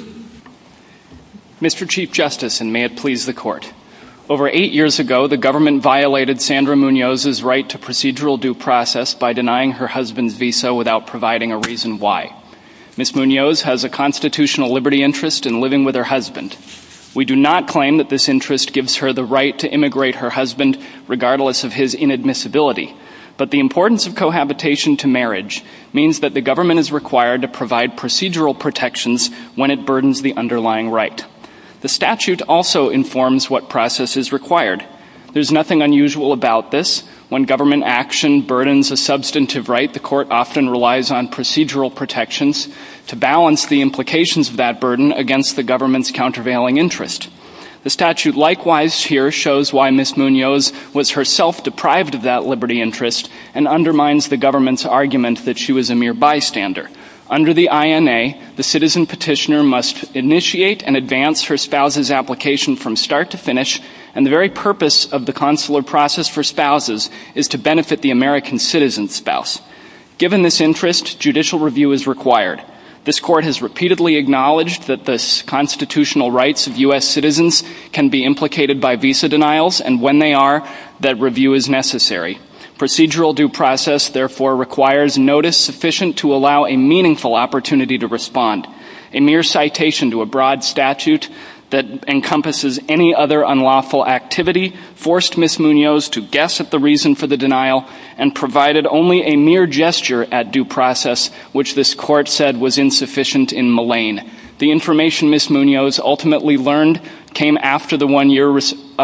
Mr. Chief Justice, and may it please the Court. Over 8 years ago, the government violated Sandra Munoz's right to procedural due process by denying her husband's visa without providing a reason why. Ms. Munoz has a constitutional liberty interest in living with her husband. We do not claim that this interest gives her the right to immigrate her husband regardless of his inadmissibility. But the importance of cohabitation to marriage means that the government is required to provide procedural protections when it burdens the underlying right. The statute also informs what process is required. There's nothing unusual about this. When government action burdens a substantive right, the court often relies on procedural protections to balance the implications of that burden against the government's countervailing interest. The statute likewise here shows why Ms. Munoz was herself deprived of that liberty interest and undermines the government's argument that she was a mere bystander. Under the INA, the citizen petitioner must initiate and advance her spouse's application from start to finish, and the very purpose of the consular process for spouses is to benefit the American citizen's spouse. Given this interest, judicial review is required. This Court has repeatedly acknowledged that the constitutional rights of U.S. citizens can be implicated by visa denials, and when they are, that review is necessary. Procedural due process, therefore, requires notice sufficient to allow a meaningful opportunity to respond. A mere citation to a broad statute that encompasses any other unlawful activity forced Ms. Munoz to guess at the reason for the denial and provided only a mere gesture at due process, which this Court said was insufficient in Mullane. The information Ms. Munoz ultimately learned came after the 1-year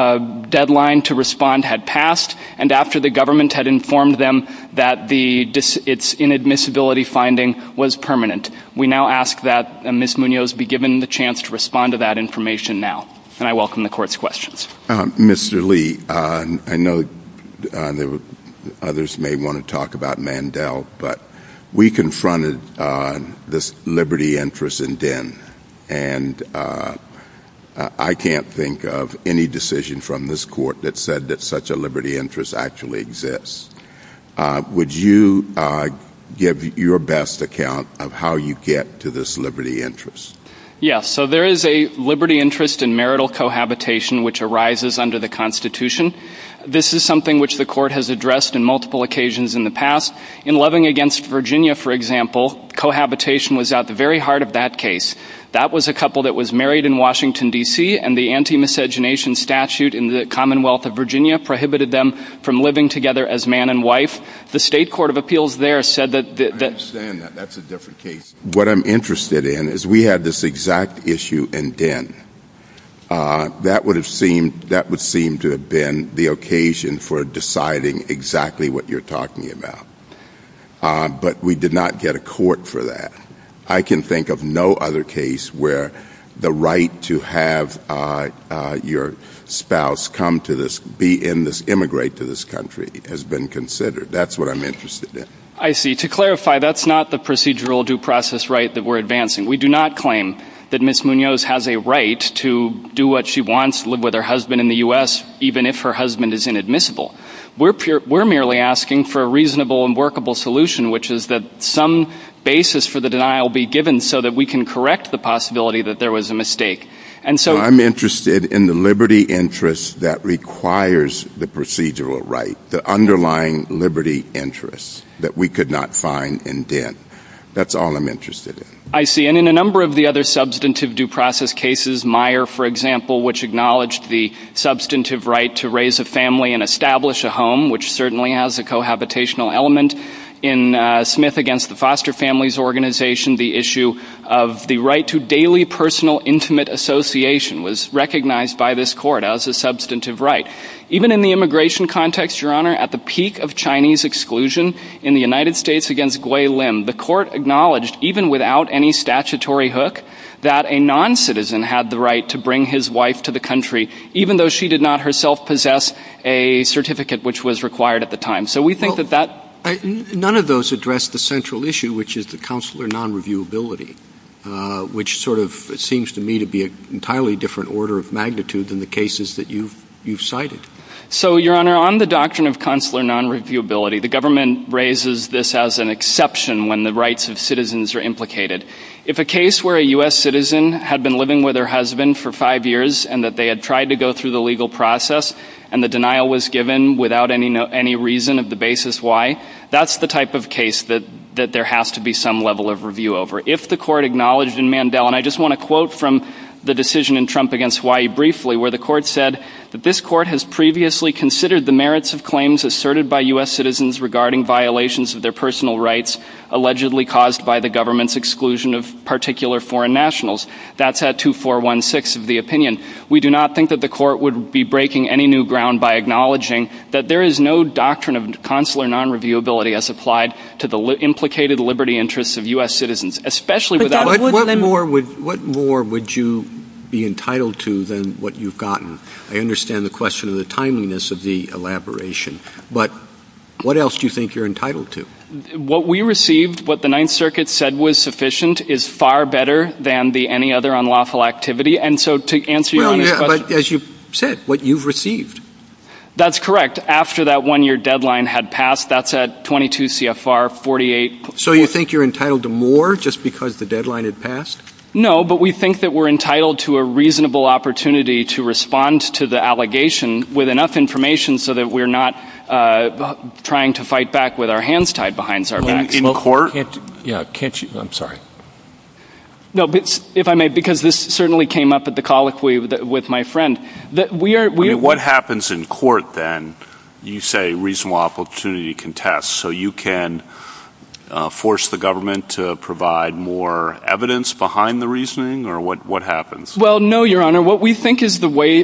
deadline to respond had passed and after the government had informed them that its inadmissibility finding was permanent. We now ask that Ms. Munoz be given the chance to respond to that information now. And I welcome the Court's questions. Mr. Lee, I know others may want to talk about Mandel, but we confronted this liberty interest in Den, and I can't think of any decision from this Court that said that such a liberty interest actually exists. Would you give your best account of how you get to this liberty interest? Yes, so there is a liberty interest in marital cohabitation which arises under the Constitution. This is something which the Court has addressed in multiple occasions in the past. In Loving against Virginia, for example, cohabitation was at the very heart of that case. That was a couple that was married in Washington, D.C., and the anti-miscegenation statute in the Commonwealth of Virginia prohibited them from living together as man and wife. The State Court of Appeals there said that... I understand that. That's a different case. What I'm interested in is we had this exact issue in Den. That would seem to have been the occasion for deciding exactly what you're talking about. But we did not get a court for that. I can think of no other case where the right to have your spouse immigrate to this country has been considered. That's what I'm interested in. I see. To clarify, that's not the procedural due process right that we're advancing. We do not claim that Ms. Munoz has a right to do what she wants, live with her husband in the U.S., even if her husband is inadmissible. We're merely asking for a reasonable and workable solution, which is that some basis for the denial be given so that we can correct the possibility that there was a mistake. And so I'm interested in the liberty interest that requires the procedural right, the underlying liberty interest that we could not find in Dent. That's all I'm interested in. I see. And in a number of the other substantive due process cases, Meyer, for example, which acknowledged the substantive right to raise a family and establish a home, which certainly has a cohabitational element. In Smith against the Foster Families Organization, the issue of the right to daily personal intimate association was recognized by this court as a substantive right. Even in the immigration context, Your Honor, at the peak of Chinese exclusion in the United States against Gui Lim, the court acknowledged, even without any statutory hook, that a non-citizen had the right to bring his wife to the country, even though she did not herself possess a certificate which was required at the time. So we think none of those address the central issue, which is the consular non-reviewability, which sort of seems to me to be an entirely different order of magnitude than the cases that you've cited. So, Your Honor, on the doctrine of consular non-reviewability, the government raises this as an exception when the rights of citizens are implicated. If a case where a U.S. citizen had been living with her husband for 5 years and that they had tried to go through the legal process and the denial was given without any reason of the basis why, that's the type of case that there has to be some level of review over. If the court acknowledged in Mandel, and I just want to quote from the decision in Trump against Hawaii briefly, where the court said that this court has previously considered the merits of claims asserted by U.S. citizens regarding violations of their personal rights allegedly caused by the government's exclusion of particular foreign nationals. That's at 2416 of the opinion. We do not think that the court would be breaking any new ground by acknowledging that there is no doctrine of consular non-reviewability as applied to the implicated liberty interests of U.S. citizens, especially without... What more would you be entitled to than what you've gotten? I understand the question of the timeliness of the elaboration, but what else do you think you're entitled to? What we received, what the Ninth Circuit said was sufficient, is far better than any other unlawful activity. And so to answer your Honor's question... But as you said, what you've received. That's correct. After that one-year deadline had passed, that's at 22 CFR 48... So you think you're entitled to more just because the deadline had passed? No, but we think that we're entitled to a reasonable opportunity to respond to the allegation with enough information so that we're not trying to fight back with our hands tied behind our backs. In court? Can't you? I'm sorry. No, but if I may, because this certainly came up at the colloquy with my friend. What happens in court then? You say reasonable opportunity to contest, so you can force the government to provide more evidence behind the reasoning, or what happens? Well, no, Your Honor. What we think is the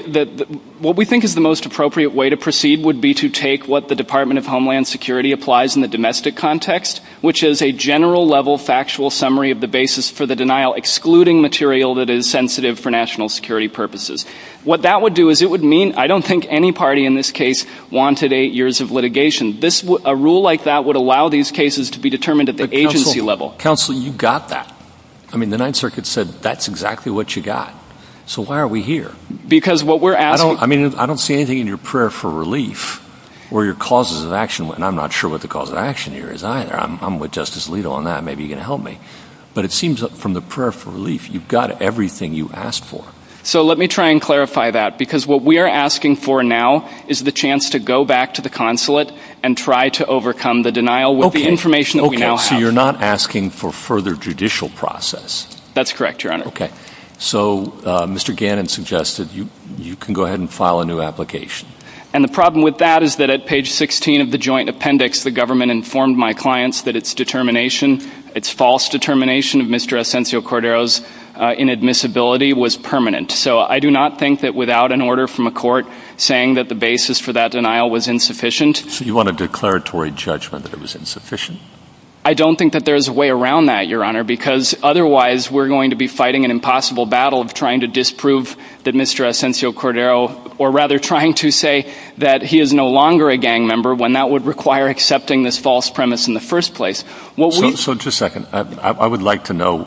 most appropriate way to proceed would be to take what the Department of Homeland Security applies in the domestic context, which is a general level factual summary of the basis for the denial, excluding material that is sensitive for national security purposes. What that would do is it would mean I don't think any party in this case wanted 8 years of litigation. A rule like that would allow these cases to be determined at the agency level. Counsel, you got that. I mean, the Ninth Circuit said that's exactly what you got. So why are we here? Because what we're asking... I don't see anything in your prayer for relief or your causes of action, and I'm not sure what the cause of action here is either. I'm with Justice Alito on that. Maybe you can help me. But it seems from the prayer for relief, you've got everything you asked for. So let me try and clarify that, because what we are asking for now is the chance to go back to the consulate and try to overcome the denial with the information that we now have. So you're not asking for further judicial process? That's correct, Your Honor. Okay. So Mr. Gannon suggested you can go ahead and file a new application. And the problem with that is that at page 16 of the joint appendix, the government informed my clients that its false determination of Mr. Asensio Cordero's inadmissibility was permanent. So I do not think that without an order from a court saying that the basis for that denial was insufficient. So you want a declaratory judgment that it was insufficient? I don't think that there's a way around that, Your Honor, because otherwise we're going to be fighting an impossible battle of trying to disprove that Mr. Asensio Cordero, or rather trying to say that he is no longer a gang member when that would require accepting this false premise in the first place. So just a second. I would like to know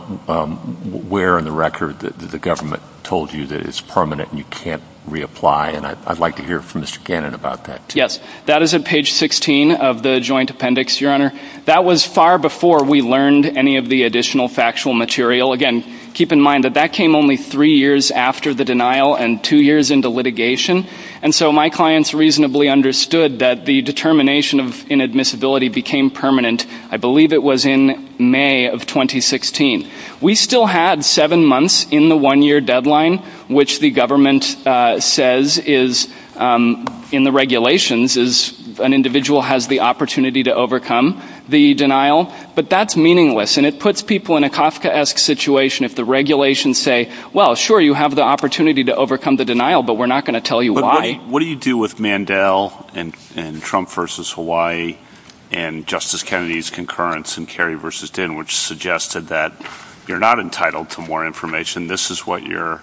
where in the record the government told you that it's permanent and you can't reapply, and I'd like to hear from Mr. Gannon about that, too. Yes, that is at page 16 of the joint appendix, Your Honor. That was far before we learned any of the additional factual material. Again, keep in mind that came only 3 years after the denial and 2 years into litigation, and so my clients reasonably understood that the determination of inadmissibility became permanent. I believe it was in May of 2016. We still had 7 months in the 1-year deadline, which the government says is in the regulations is an individual has the opportunity to overcome the denial, but that's meaningless, and it puts people in a Kafkaesque situation if the regulations say, well, sure, you have the opportunity to overcome the denial, but we're not going to tell you why. What do you do with Mandel and Trump versus Hawaii and Justice Kennedy's concurrence in Kerry versus Din, which suggested that you're not entitled to more information, this is what you're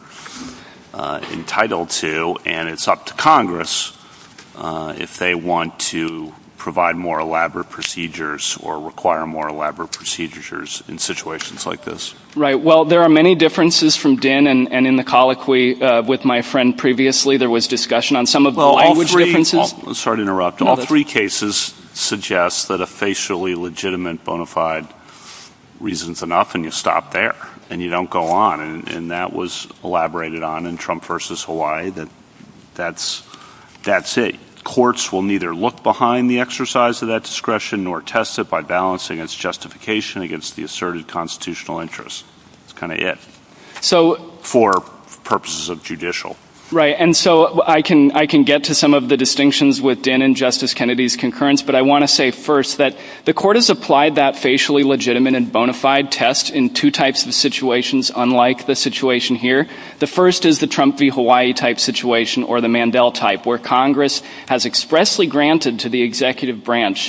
entitled to, and it's up to Congress if they want to provide more elaborate procedures or require more elaborate procedures in situations like this? Right. Well, there are many differences from Din, and in the colloquy with my friend previously, there was discussion on some of the language differences. Sorry to interrupt. All three cases suggest that a facially legitimate bona fide reason's enough, and you stop there, and you don't go on. And that was elaborated on in Trump versus Hawaii, that's it. Courts will neither look behind the exercise of that discretion nor test it by balancing its justification against the asserted constitutional interest. That's kind of it. So, for purposes of judicial. Right, and so I can get to some of the distinctions with Din and Justice Kennedy's concurrence, but I want to say first that the court has applied that facially legitimate and bona fide test in two types of situations, unlike the situation here. The first is the Trump v. Hawaii type situation, or the Mandel type, where Congress has expressly granted to the executive branch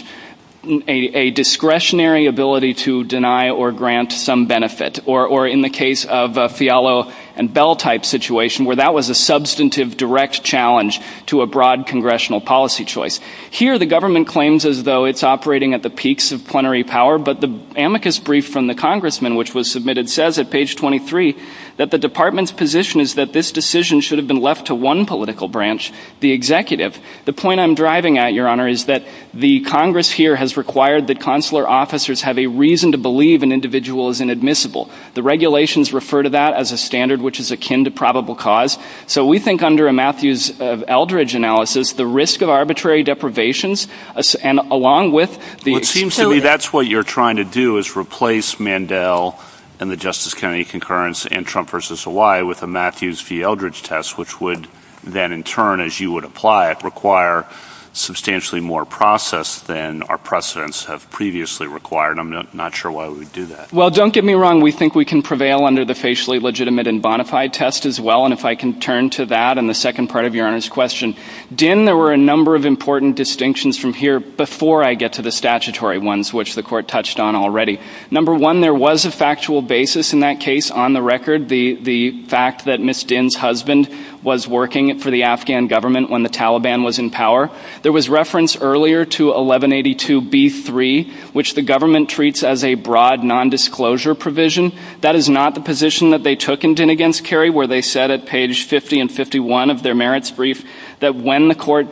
a discretionary ability to deny or grant some benefit, or in the case of Fialo and Bell type situation, where that was a substantive direct challenge to a broad congressional policy choice. Here, the government claims as though it's operating at the peaks of plenary power, but the amicus brief from the congressman, which was submitted, says at page 23 that the department's position is that this decision should have been left to one political branch, the executive. The point I'm driving at, Your Honor, is that the Congress here has required that consular officers have a reason to believe an individual is inadmissible. The regulations refer to that as a standard which is akin to probable cause. So we think under a Matthews Eldridge analysis, the risk of arbitrary deprivations, and along with the... Well, it seems to me that's what you're trying to do, is replace Mandel and the Justice Kennedy concurrence and Trump versus Hawaii with a Matthews v. Eldridge test, which would then in turn, as you would apply it, require substantially more process than our precedents have previously required. I'm not sure why we would do that. Well, don't get me wrong. We think we can prevail under the facially legitimate and bona fide test as well. And if I can turn to that and the second part of Your Honor's question. Din, there were a number of important distinctions from here before I get to the statutory ones, which the court touched on already. Number one, there was a factual basis in that case on the record. The fact that Ms. Din's husband was working for the Afghan government when the Taliban was in power. There was reference earlier to 1182b3, which the government treats as a broad non-disclosure provision. That is not the position that they took in Din against Kerry, where they said at page 50 and 51 of their merits brief that when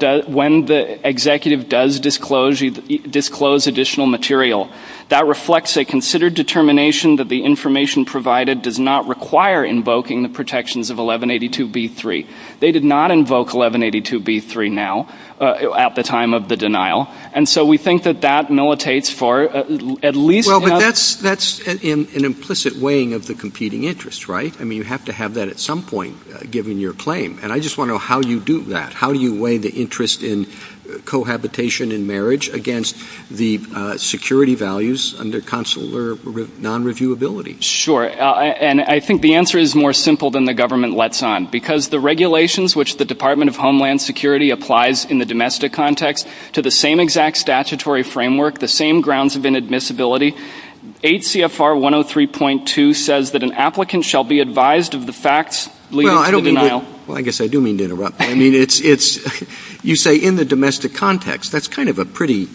the executive does disclose additional material, that reflects a considered determination that the information provided does not require invoking the protections of 1182b3. They did not invoke 1182b3 now at the time of the denial, and so we think that militates for at least... Well, but that's an implicit weighing of the competing interests, right? I mean, you have to have that at some point, given your claim, and I just want to know how you do that. How do you weigh the interest in cohabitation in marriage against the security values under consular non-reviewability? Sure. And I think the answer is more simple than the government lets on, because the regulations which the Department of Homeland Security applies in the domestic context to the same exact statutory framework, the same grounds of inadmissibility. 8 CFR 103.2 says that an applicant shall be advised of the facts leading to the denial. Well, I guess I do mean to interrupt. I mean, it's you say in the domestic context. That's kind of a pretty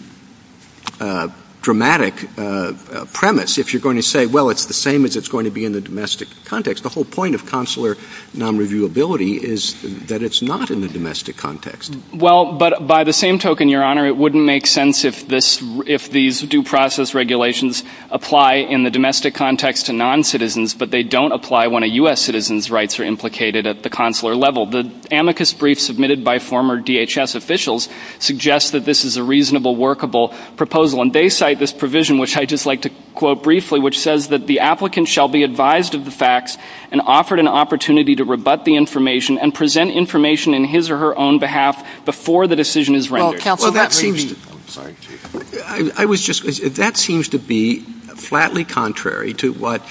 dramatic premise if you're going to say, well, it's the same as it's going to be in the domestic context. The whole point of consular non-reviewability is that it's not in the domestic context. Well, but by the same token, Your Honor, it wouldn't make sense if these due process regulations apply in the domestic context to non-citizens, but they don't apply when a U.S. citizen's rights are implicated at the consular level. The amicus brief submitted by former DHS officials suggests that this is a reasonable, workable proposal, and they cite this provision, which I just like to quote briefly, which says that the applicant shall be advised of the facts and offered an opportunity to rebut the information and present information in his or her own behalf before the decision is rendered. Well, counsel, that seems to... I'm sorry, Chief. That seems to be flatly contrary to what,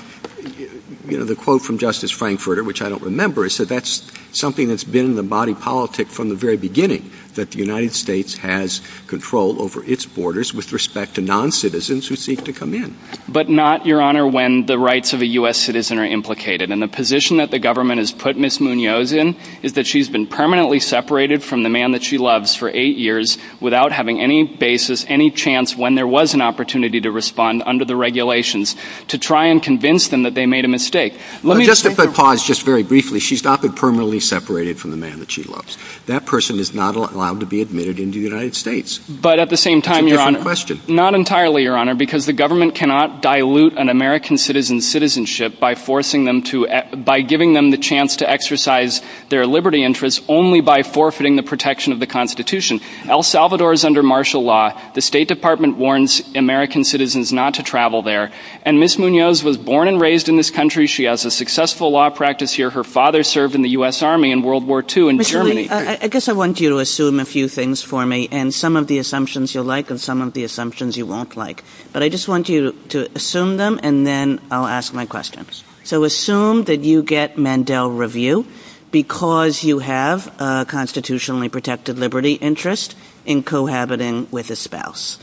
the quote from Justice Frankfurter, which I don't remember, is that that's something that's been in the body politic from the very beginning, that the United States has control over its borders with respect to non-citizens who seek to come in. But not, Your Honor, when the rights of a U.S. citizen are implicated. And the position that the government has put Ms. Munoz in is that she's been permanently separated from the man that she loves for 8 years without having any basis, any chance when there was an opportunity to respond under the regulations to try and convince them that they made a mistake. Just to pause just very briefly, she's not been permanently separated from the man that she loves. That person is not allowed to be admitted into the United States. But at the same time, Your Honor, question. Not entirely, Your Honor, because the government cannot dilute an American citizen's citizenship by forcing them by giving them the chance to exercise their liberty interests only by forfeiting the protection of the Constitution. El Salvador is under martial law. The State Department warns American citizens not to travel there. And Ms. Munoz was born and raised in this country. She has a successful law practice here. Her father served in the U.S. Army in World War II in Germany. Lee, I guess I want you to assume a few things for me, and some of the assumptions you'll like and some of the assumptions you won't like. But I just want you to assume them, and then I'll ask my questions. So assume that you get Mandel review because you have a constitutionally protected liberty interest in cohabiting with a spouse.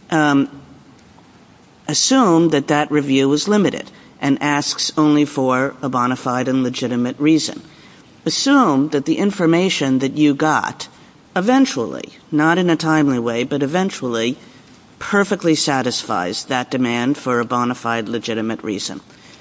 Assume that that review is limited and asks only for a bona fide and legitimate reason. Assume that the information that you got eventually, not in a timely way, but eventually perfectly satisfies that demand for a bona fide legitimate reason.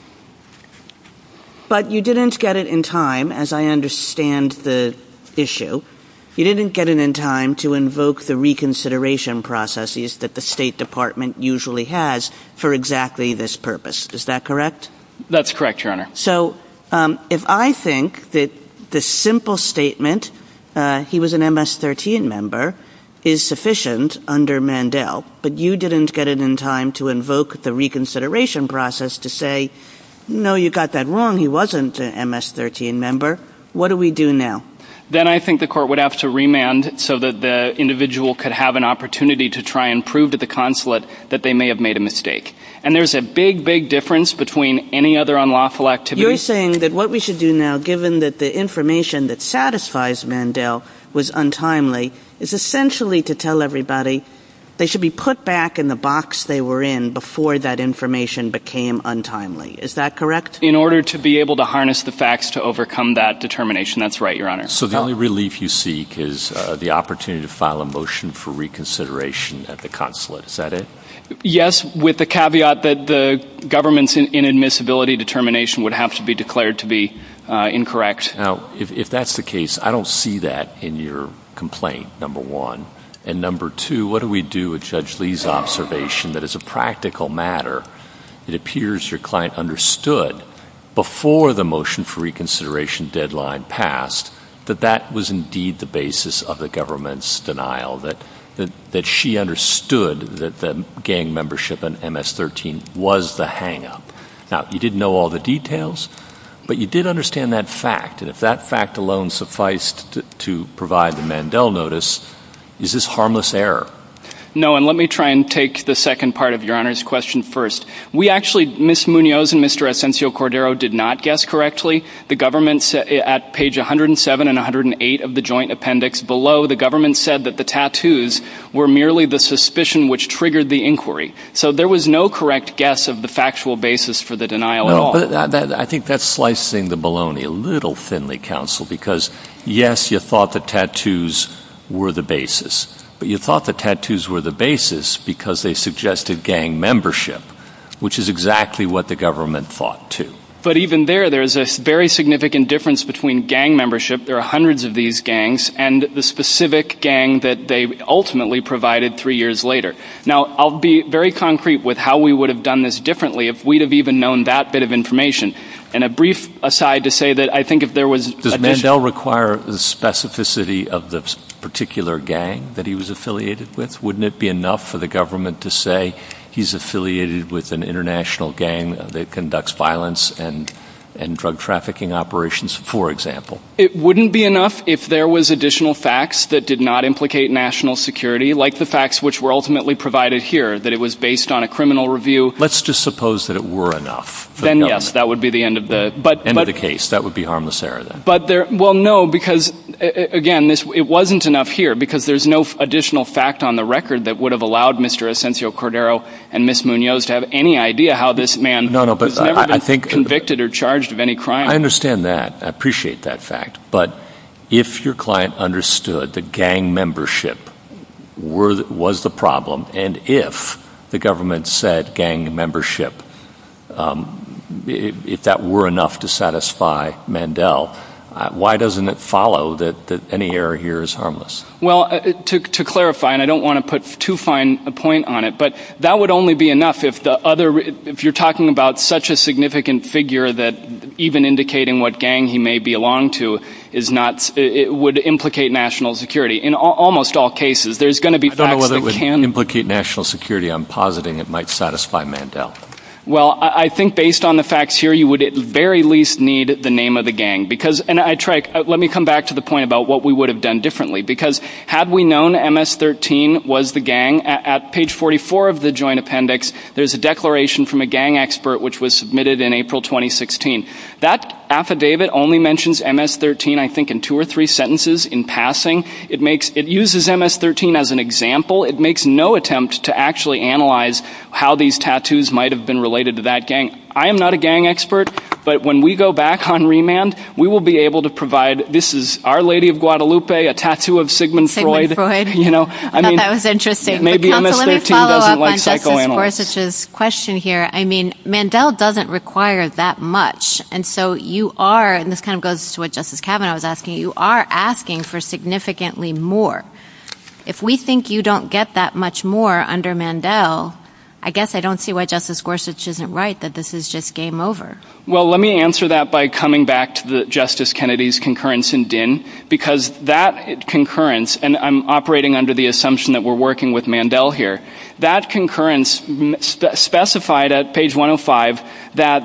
But you didn't get it in time, as I understand the issue. You didn't get it in time to invoke the reconsideration processes that the State Department usually has for exactly this purpose. Is that correct? That's correct, Your Honor. So if I think that the simple statement, he was an MS-13 member, is sufficient under Mandel, but you didn't get it in time to invoke the reconsideration process to say, no, you got that wrong, he wasn't an MS-13 member, what do we do now? Then I think the court would have to remand so that the individual could have an opportunity to try and prove to the consulate that they may have made a mistake. And there's a big, big difference between any other unlawful activity. You're saying that what we should do now, given that the information that satisfies Mandel was untimely, is essentially to tell everybody they should be put back in the box they were in before that information became untimely. Is that correct? In order to be able to harness the facts to overcome that determination. That's right, Your Honor. So the only relief you seek is the opportunity to file a motion for reconsideration at the consulate. Is that it? Yes, with the caveat that the government's inadmissibility determination would have to be declared to be incorrect. Now, if that's the case, I don't see that in your complaint, number one. And number two, what do we do with Judge Lee's observation that as a practical matter, it appears your client understood before the motion for reconsideration deadline passed that was indeed the basis of the government's denial, that she understood that the gang membership in MS-13 was the hang-up. Now, you didn't know all the details, but you did understand that fact. And if that fact alone sufficed to provide the Mandel notice, Is this harmless error? No, and let me try and take the second part of Your Honor's question first. We actually, Ms. Munoz and Mr. Asensio Cordero did not guess correctly. The government, at page 107 and 108 of the joint appendix below, the government said that the tattoos were merely the suspicion which triggered the inquiry. So there was no correct guess of the factual basis for the denial at all. But I think that's slicing the bologna a little thinly, counsel, because, yes, you thought the tattoos were the basis. But you thought the tattoos were the basis because they suggested gang membership, which is exactly what the government thought, too. But even there's a very significant difference between gang membership, there are hundreds of these gangs, and the specific gang that they ultimately provided 3 years later. Now, I'll be very concrete with how we would have done this differently if we'd have even known that bit of information. And a brief aside to say that I think if there was... Does Mandel require the specificity of the particular gang that he was affiliated with? Wouldn't it be enough for the government to say he's affiliated with an international gang that conducts violence and drug trafficking operations, for example? It wouldn't be enough if there was additional facts that did not implicate national security, like the facts which were ultimately provided here, that it was based on a criminal review. Let's just suppose that it were enough. Then, yes, that would be the end of the... End of the case. That would be harmless error, then. But no, because, again, it wasn't enough here, because there's no additional fact on the record that would have allowed Mr. Asensio Cordero and Ms. Munoz to have any idea how this man was never been convicted or charged of any crime. I understand that. I appreciate that fact. But if your client understood that gang membership was the problem, and if the government said gang membership, if that were enough to satisfy Mandel, why doesn't it follow that any error here is harmless? Well, to clarify, and I don't want to put too fine a point on it, but that would only be enough if you're talking about such a significant figure that even indicating what gang he may belong to it would implicate national security. In almost all cases, there's going to be facts that can... I don't know whether it would implicate national security. I'm positing it might satisfy Mandel. Well, I think based on the facts here, you would at very least need the name of the gang. Let me come back to the point about what we would have done differently. Because had we known MS-13 was the gang, at page 44 of the joint appendix, there's a declaration from a gang expert which was submitted in April 2016. That affidavit only mentions MS-13, I think, in 2 or 3 sentences in passing. It uses MS-13 as an example. It makes no attempt to actually analyze how these tattoos might have been related to that gang. I am not a gang expert, but when we go back on remand, we will be able to provide, this is Our Lady of Guadalupe, a tattoo of Sigmund Freud. You know, I thought that was interesting. Maybe MS-13 doesn't like psychoanalysts. Justice Gorsuch's question here. I mean, Mandel doesn't require that much. And so you are, and this kind of goes to what Justice Kavanaugh was asking, you are asking for significantly more. If we think you don't get that much more under Mandel, I guess I don't see why Justice Gorsuch isn't right, that this is just game over. Well, let me answer that by coming back to Justice Kennedy's concurrence in Dinh, because that concurrence, and I'm operating under the assumption that we're working with Mandel here, that concurrence specified at page 105 that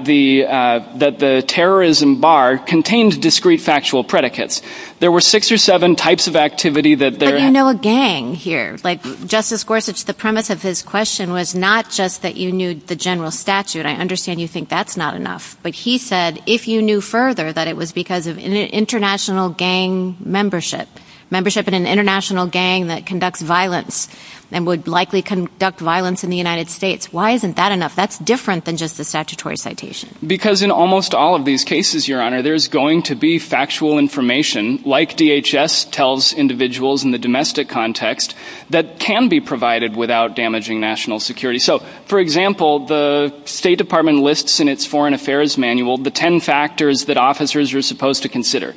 the terrorism bar contained discrete factual predicates. There were 6 or 7 types of activity that there... But you know a gang here. Like Justice Gorsuch, the premise of his question was not just that you knew the general statute. I understand you think that's not enough. But he said if you knew further that it was because of international gang membership in an international gang that conducts violence and would likely conduct violence in the United States, why isn't that enough? That's different than just the statutory citation. Because in almost all of these cases, Your Honor, there's going to be factual information, like DHS tells individuals in the domestic context, that can be provided without damaging national security. So, for example, the State Department lists in its Foreign Affairs Manual the 10 factors that officers are supposed to consider.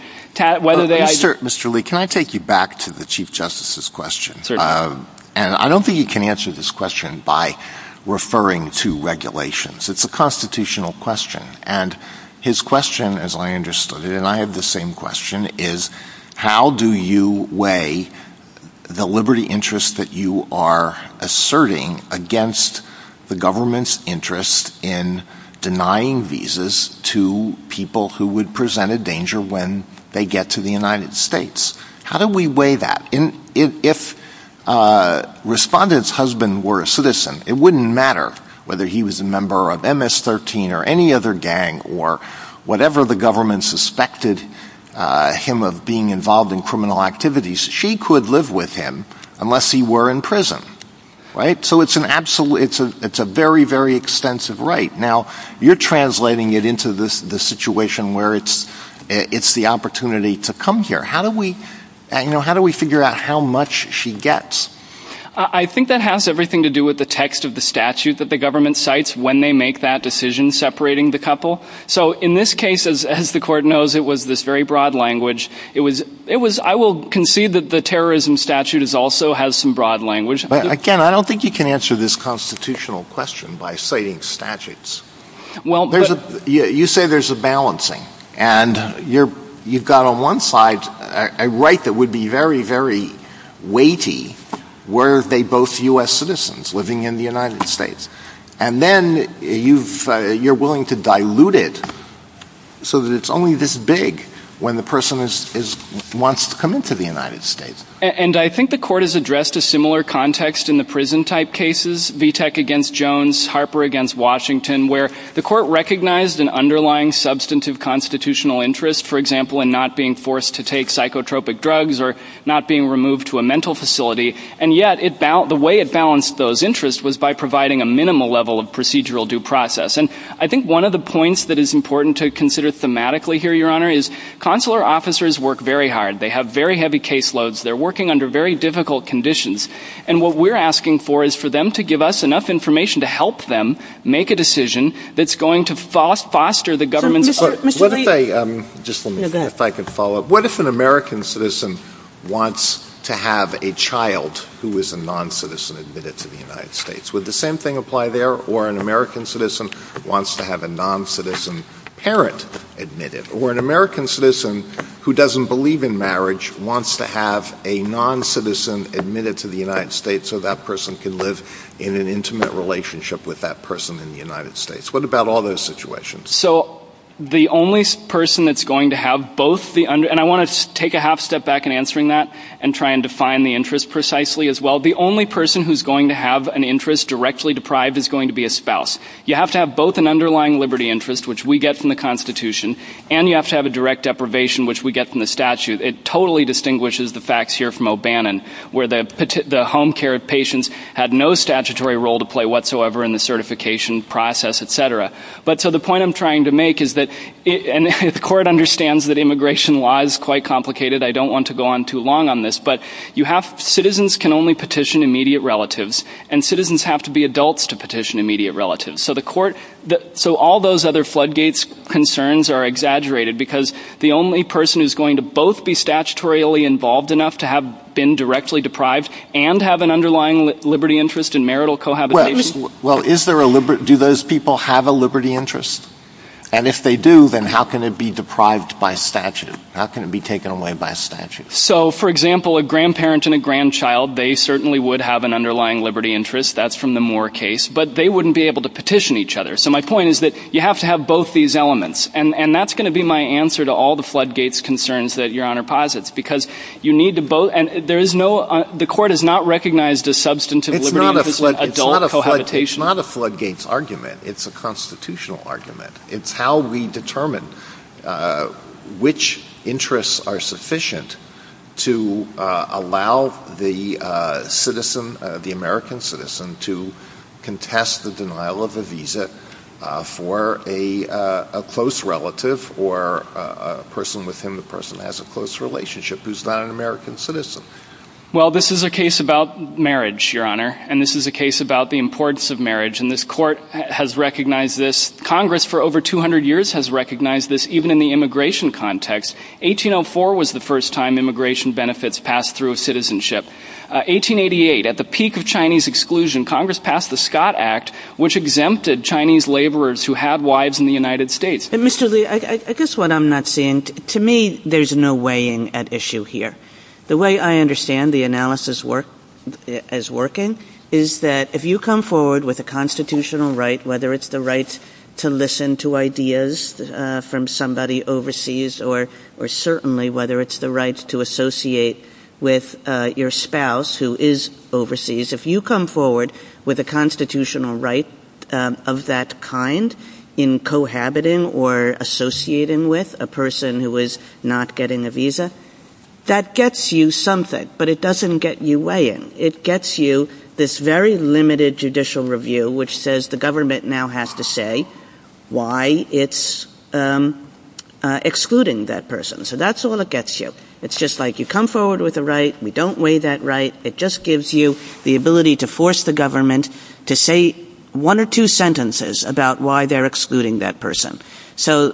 Mr. Lee, can I take you back to the Chief Justice's question? Certainly. And I don't think you can answer this question by referring to regulations. It's a constitutional question. And his question, as I understood it, and I have the same question, is how do you weigh the liberty interest that you are asserting against the government's interest in denying visas to people who would present a danger when they get to the United States? How do we weigh that? If respondent's husband were a citizen, it wouldn't matter whether he was a member of MS-13 or any other gang or whatever the government suspected him of being involved in criminal activities. She could live with him unless he were in prison. Right? So it's a very, very extensive right. Now, you're translating it into the situation where it's the opportunity to come here. How do we figure out how much she gets? I think that has everything to do with the text of the statute that the government cites when they make that decision separating the couple. So in this case, as the court knows, it was this very broad language. It was. I will concede that the terrorism statute also has some broad language. But again, I don't think you can answer this constitutional question by citing statutes. Well, you say there's a balancing, and you've got on one side a right that would be very, very weighty were they both U.S. citizens living in the United States. And then you're willing to dilute it so that it's only this big when the person wants to come into the United States. And I think the court has addressed a similar context in the prison-type cases, Vitek against Jones, Harper against Washington, where the court recognized an underlying substantive constitutional interest, for example, in not being forced to take psychotropic drugs or not being removed to a mental facility. And yet, the way it balanced those interests was by providing a minimal level of procedural due process. And I think one of the points that is important to consider thematically here, Your Honor, is consular officers work very hard. They have very heavy caseloads. They're working under very difficult conditions. And what we're asking for is for them to give us enough information to help them make a decision that's going to foster the government's... So, what if they, if I could follow up, what if an American citizen wants to have a child who is a non-citizen admitted to the United States? Would the same thing apply there? Or an American citizen wants to have a non-citizen parent admitted, or an American citizen who doesn't believe in marriage wants to have a non-citizen admitted to the United States so that person can live in an intimate relationship with that person in the United States. What about all those situations? So the only person that's going to have both and I want to take a half step back in answering that and try and define the interest precisely as well. The only person who's going to have an interest directly deprived is going to be a spouse. You have to have both an underlying liberty interest, which we get from the Constitution, and you have to have a direct deprivation, which we get from the statute. It totally distinguishes the facts here from O'Bannon, where the home care patients had no statutory role to play whatsoever in the certification process, et cetera. But so the point I'm trying to make is that and the court understands that immigration law is quite complicated. I don't want to go on too long on this, but citizens can only petition immediate relatives, and citizens have to be adults to petition immediate relatives. So so all those other floodgates concerns are exaggerated because the only person who's going to both be statutorily involved enough to have been directly deprived and have an underlying liberty interest in marital cohabitation. Well, do those people have a liberty interest? And if they do, then how can it be deprived by statute? How can it be taken away by statute? So, for example, a grandparent and a grandchild, they certainly would have an underlying liberty interest. That's from the Moore case. But they wouldn't be able to petition each other. So my point is that you have to have both these elements. And that's going to be my answer to all the floodgates concerns that Your Honor posits, because you need to both – and there is no – the court has not recognized a substantive liberty interest in adult cohabitation. It's not a floodgates argument. It's a constitutional argument. It's how we determine which interests are sufficient to allow the the American citizen, to contest the denial of a visa for a close relative or a person with whom the person has a close relationship who's not an American citizen. Well, this is a case about marriage, Your Honor, and this is a case about the importance of marriage, and this court has recognized this. Congress for over 200 years has recognized this, even in the immigration context. 1804 was the first time immigration benefits passed through citizenship. 1888, at the peak of Chinese exclusion, Congress passed the Scott Act, which exempted Chinese laborers who had wives in the United States. Mr. Lee, I guess what I'm not seeing, to me, there's no weighing at issue here. The way I understand the analysis as working is that if you come forward with a constitutional right, whether it's the right to listen to ideas from somebody overseas or certainly whether it's the right to associate with your spouse who is overseas, if you come forward with a constitutional right of that kind in cohabiting or associating with a person who is not getting a visa, that gets you something, but it doesn't get you weighing. It gets you this very limited judicial review, which says the government now has to say why it's excluding that person. So that's all it gets you. It's just like you come forward with a right, we don't weigh that right. It just gives you the ability to force the government to say one or two sentences about why they're excluding that person. So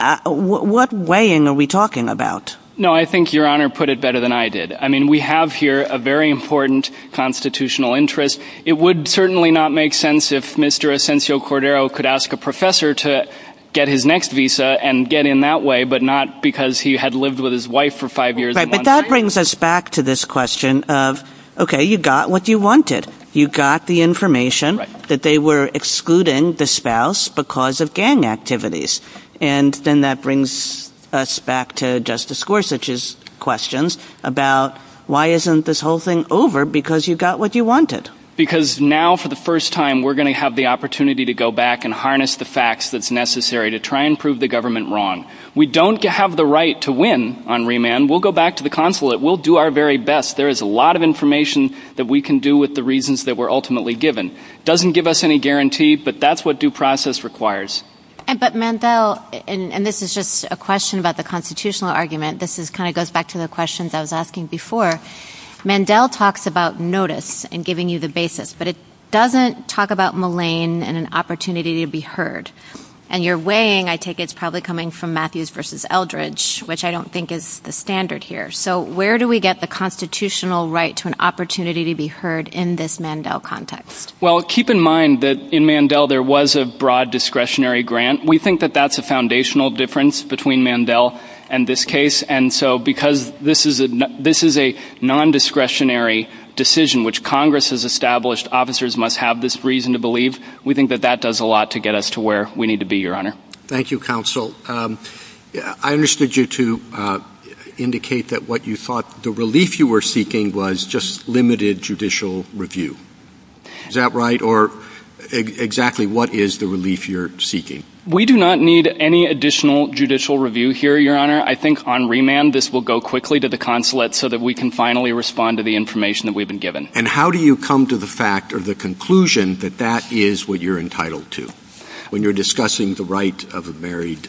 what weighing are we talking about? No, I think Your Honor put it better than I did. I mean, we have here a very important constitutional interest. It would certainly not make sense if Mr. Asensio Cordero could ask a professor to get his next visa and get in that way, but not because he had lived with his wife for 5 years. Right, but that brings us back to this question of, okay, you got what you wanted. You got the information that they were excluding the spouse because of gang activities. And then that brings us back to Justice Gorsuch's questions about why isn't this whole thing over because you got what you wanted? Because now, for the first time, we're going to have the opportunity to go back and harness the facts that's necessary to try and prove the government wrong. We don't have the right to win on remand. We'll go back to the consulate. We'll do our very best. There is a lot of information that we can do with the reasons that were ultimately given. Doesn't give us any guarantee, but that's what due process requires. But Mandel, and this is just a question about the constitutional argument, this kind of goes back to the questions I was asking before. Mandel talks about notice and giving you the basis, but it doesn't talk about Mullane and an opportunity to be heard. And your weighing, I take it's probably coming from Matthews versus Eldridge, which I don't think is the standard here. So where do we get the constitutional right to an opportunity to be heard in this Mandel context? Well, keep in mind that in Mandel there was a broad discretionary grant. We think that that's a foundational difference between Mandel and this case. And so because this is a non-discretionary decision which Congress has established, officers must have this reason to believe, we think that that does a lot to get us to where we need to be, Your Honor. Thank you, counsel. I understood you to indicate that what you thought the relief you were seeking was just limited judicial review. Is that right? Or exactly what is the relief you're seeking? We do not need any additional judicial review here, Your Honor. I think on remand this will go quickly to the consulate so that we can finally respond to the information that we've been given. And how do you come to the fact or the conclusion that that is what you're entitled to when you're discussing the right of a married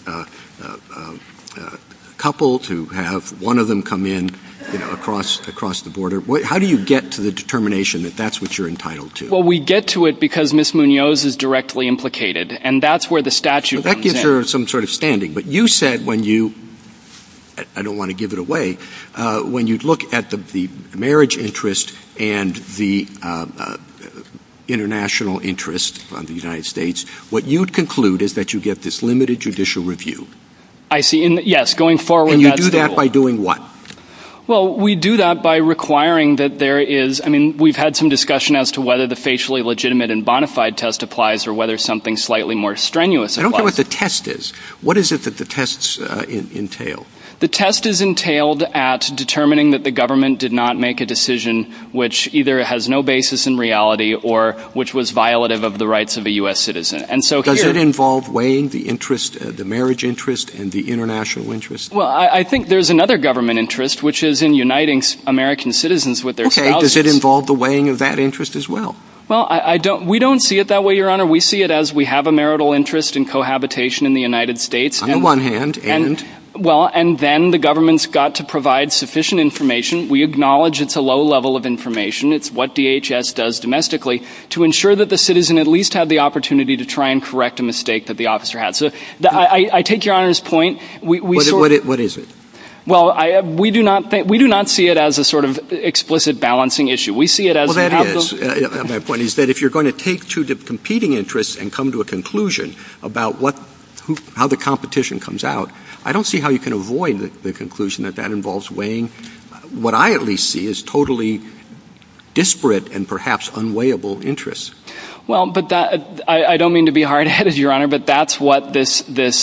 couple to have one of them come in, across the border? How do you get to the determination that that's what you're entitled to? Well, we get to it because Ms. Munoz is directly implicated, and that's where the statute comes in. That gives her some sort of standing. But you said when you – I don't want to give it away – when you look at the marriage interest and the international interest of the United States, what you'd conclude is that you get this limited judicial review. I see. Yes, going forward, and you do that by doing what? Well, we do that by requiring that there is – we've had some discussion as to whether the facially legitimate and bona fide test applies or whether something slightly more strenuous applies. I don't care what the test is. What is it that the tests entail? The test is entailed at determining that the government did not make a decision which either has no basis in reality or which was violative of the rights of a U.S. citizen. And so does it involve weighing the interest, the marriage interest and the international interest? Well, I think there's another government interest, which is in uniting American citizens with their spouses. Okay, does it involve the weighing of that interest as well? Well, we don't see it that way, Your Honor. We see it as we have a marital interest in cohabitation in the United States. On the one hand, and then the government's got to provide sufficient information. We acknowledge it's a low level of information. It's what DHS does domestically to ensure that the citizen at least had the opportunity to try and correct a mistake that the officer had. So I take Your Honor's point. What is it? Well, we do not see it as a sort of explicit balancing issue. We see it as my point is that if you're going to take two competing interests and come to a conclusion about how the competition comes out, I don't see how you can avoid the conclusion that involves weighing what I at least see as totally disparate and perhaps unweighable interests. Well, but I don't mean to be hard-headed, Your Honor, but that's what this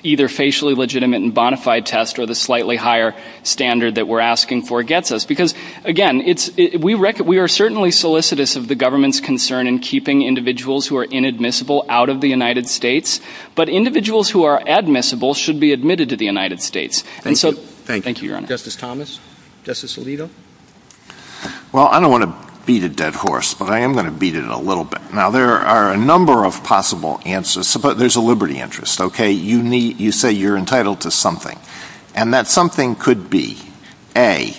either facially legitimate and bona fide test or the slightly higher standard that we're asking for gets us. Because, again, we are certainly solicitous of the government's concern in keeping individuals who are inadmissible out of the United States, but individuals who are admissible should be admitted to the United States. Thank you, Your Honor. Justice Thomas? Justice Alito? Well, I don't want to beat a dead horse, but I am going to beat it a little bit. Now, there are a number of possible answers. Suppose there's a liberty interest, okay? You say you're entitled to something. And that something could be, A,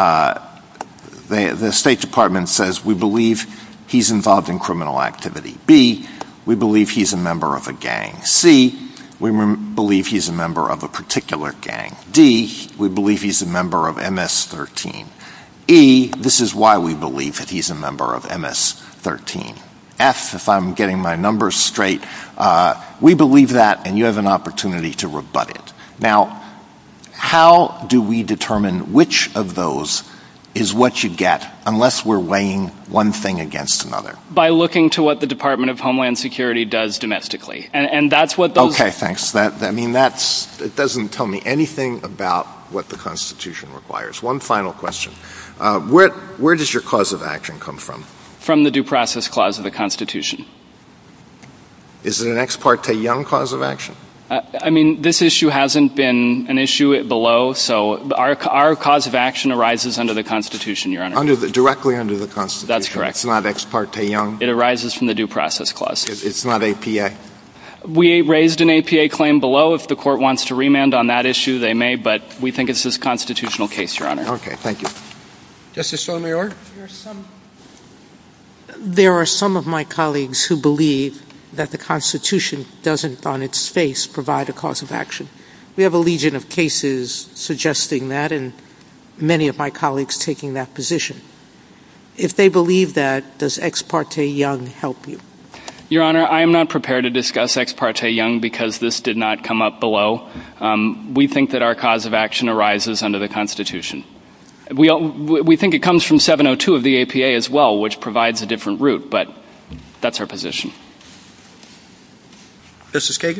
the State Department says we believe he's involved in criminal activity. B, we believe he's a member of a gang. C, we believe he's a member of a particular gang. D, we believe he's a member of MS-13. E, this is why we believe that he's a member of MS-13. F, if I'm getting my numbers straight, we believe that, and you have an opportunity to rebut it. Now, how do we determine which of those is what you get unless we're weighing one thing against another? By looking to what the Department of Homeland Security does domestically. And that's what those... Okay, thanks. It doesn't tell me anything about what the Constitution requires. One final question. Where does your cause of action come from? From the Due Process Clause of the Constitution. Is it an ex parte Young cause of action? This issue hasn't been an issue below, so our cause of action arises under the Constitution, Your Honor. Directly under the Constitution? That's correct. It's not ex parte Young? It arises from the Due Process Clause. It's not APA? We raised an APA claim below. If the court wants to remand on that issue, they may, but we think it's this constitutional case, Your Honor. Okay, thank you. Justice Sotomayor? There are some of my colleagues who believe that the Constitution doesn't, on its face, provide a cause of action. We have a legion of cases suggesting that, and many of my colleagues taking that position. If they believe that, does ex parte Young help you? Your Honor, I am not prepared to discuss ex parte Young because this did not come up below. We think that our cause of action arises under the Constitution. We think it comes from 702 of the APA as well, which provides a different route, but that's our position. Justice Kagan?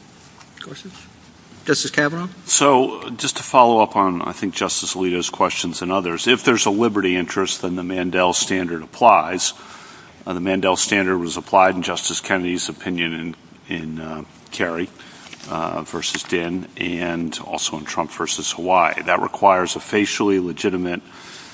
Justice Kavanaugh? So just to follow up on, I think, Justice Alito's questions and others, if there's a liberty interest, then the Mandel standard applies. The Mandel standard was applied in Justice Kennedy's opinion in Kerry versus Dinh, and also in Trump versus Hawaii. That requires a facially legitimate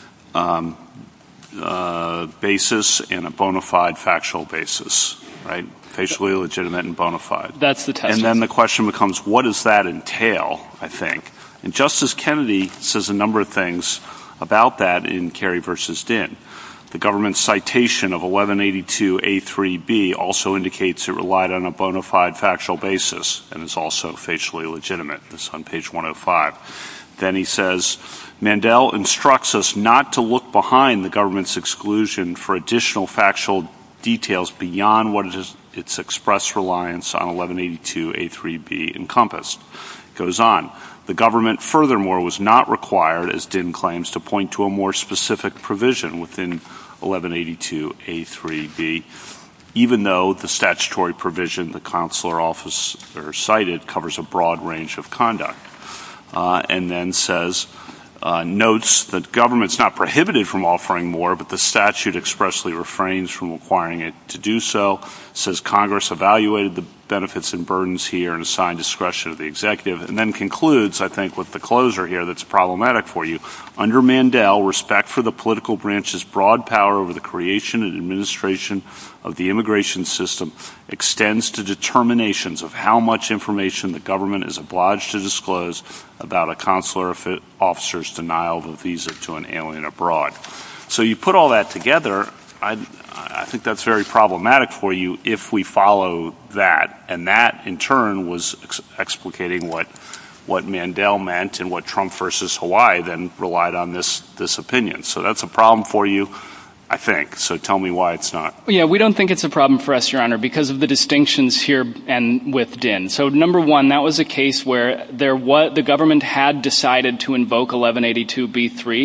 basis and a bona fide factual basis, right? Facially legitimate and bona fide. That's the test. And then the question becomes, what does that entail, I think? And Justice Kennedy says a number of things about that in Kerry versus Dinh. The government's citation of 1182A3B also indicates it relied on a bona fide factual basis and is also facially legitimate. This is on page 105. Then he says, Mandel instructs us not to look behind the government's exclusion for additional factual details beyond what its express reliance on 1182A3B encompassed. It goes on. The government, furthermore, was not required, as Dinh claims, to point to a more specific provision within 1182A3B, even though the statutory provision the consular officer cited covers a broad range of conduct. And then says, notes that government's not prohibited from offering more, but the statute expressly refrains from requiring it to do so. Says Congress evaluated the benefits and burdens here and assigned discretion to the executive. And then concludes, I think, with the closer here that's problematic for you. Under Mandel, respect for the political branch's broad power over the creation and administration of the immigration system extends to determinations of how much information the government is obliged to disclose about a consular officer's denial of a visa to an alien abroad. So you put all that together, I think that's very problematic for you if we follow that. And that, in turn, was explicating what Mandel meant and what Trump versus Hawaii then relied on this opinion. So that's a problem for you, I think. So tell me why it's not. Yeah, we don't think it's a problem for us, Your Honor, because of the distinctions here and with Dinh. So number one, that was a case where the government had decided to invoke 1182B3.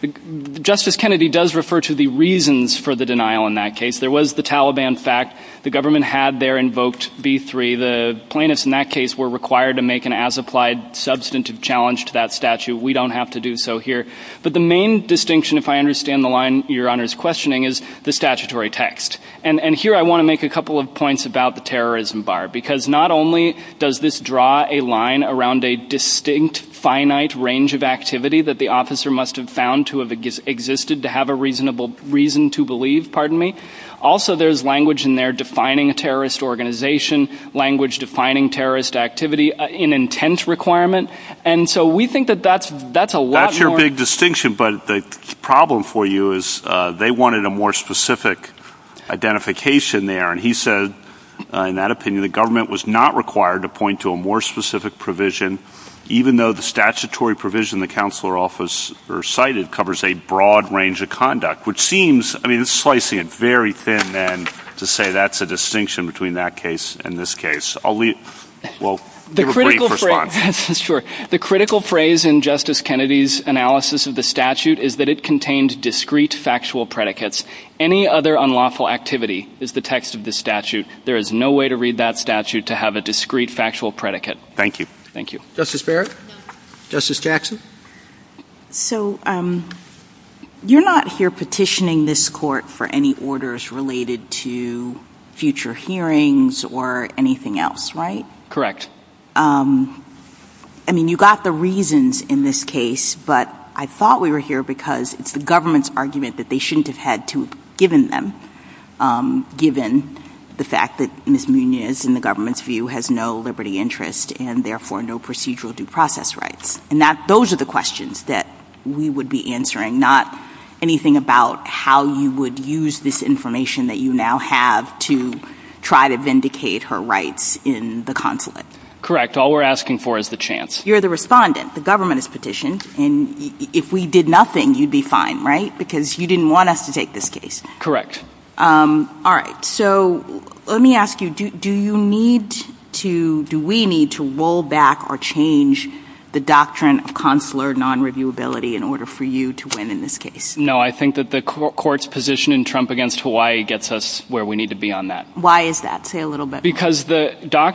Justice Kennedy does refer to the reasons for the denial in that case. There was the Taliban fact. The government had there invoked B3. The plaintiffs in that case were required to make an as-applied substantive challenge to that statute. We don't have to do so here. But the main distinction, if I understand the line Your Honor's questioning, is the statutory text. And here I want to make a couple of points about the terrorism bar, because not only does this draw a line around a distinct, finite range of activity that the officer must have found to have existed to have a reasonable reason to believe, also there's language in there defining a terrorist organization, language defining terrorist activity, an intent requirement. And so we think that that's a lot more. That's your big distinction, but the problem for you is they wanted a more specific identification there. And he said, in that opinion, the government was not required to point to a more specific provision, even though the statutory provision the counselor office cited covers a broad range of conduct, which seems, it's slicing it very thin then to say that's a distinction between that case and this case. Give a brief response. Sure. The critical phrase in Justice Kennedy's analysis of the statute is that it contained discrete factual predicates. Any other unlawful activity is the text of this statute. There is no way to read that statute to have a discrete factual predicate. Thank you. Thank you. Justice Barrett? No. Justice Jackson? So you're not here petitioning this court for any orders related to future hearings or anything else, right? Correct. You got the reasons in this case, but I thought we were here because it's the government's argument that they shouldn't have had to have given them, given the fact that Ms. Munoz, in the government's view, has no liberty interest and therefore no procedural due process rights. And those are the questions that we would be answering, not anything about how you would use this information that you now have to try to vindicate her rights in the consulate. Correct. All we're asking for is the chance. You're the respondent. The government is petitioned, and if we did nothing, you'd be fine, right? Because you didn't want us to take this case. Correct. All right. So let me ask you, do we need to roll back or change the doctrine of consular non-reviewability in order for you to win in this case? No, I think that the court's position in Trump against Hawaii gets us where we need to be on that. Why is that? Say a little bit. Because the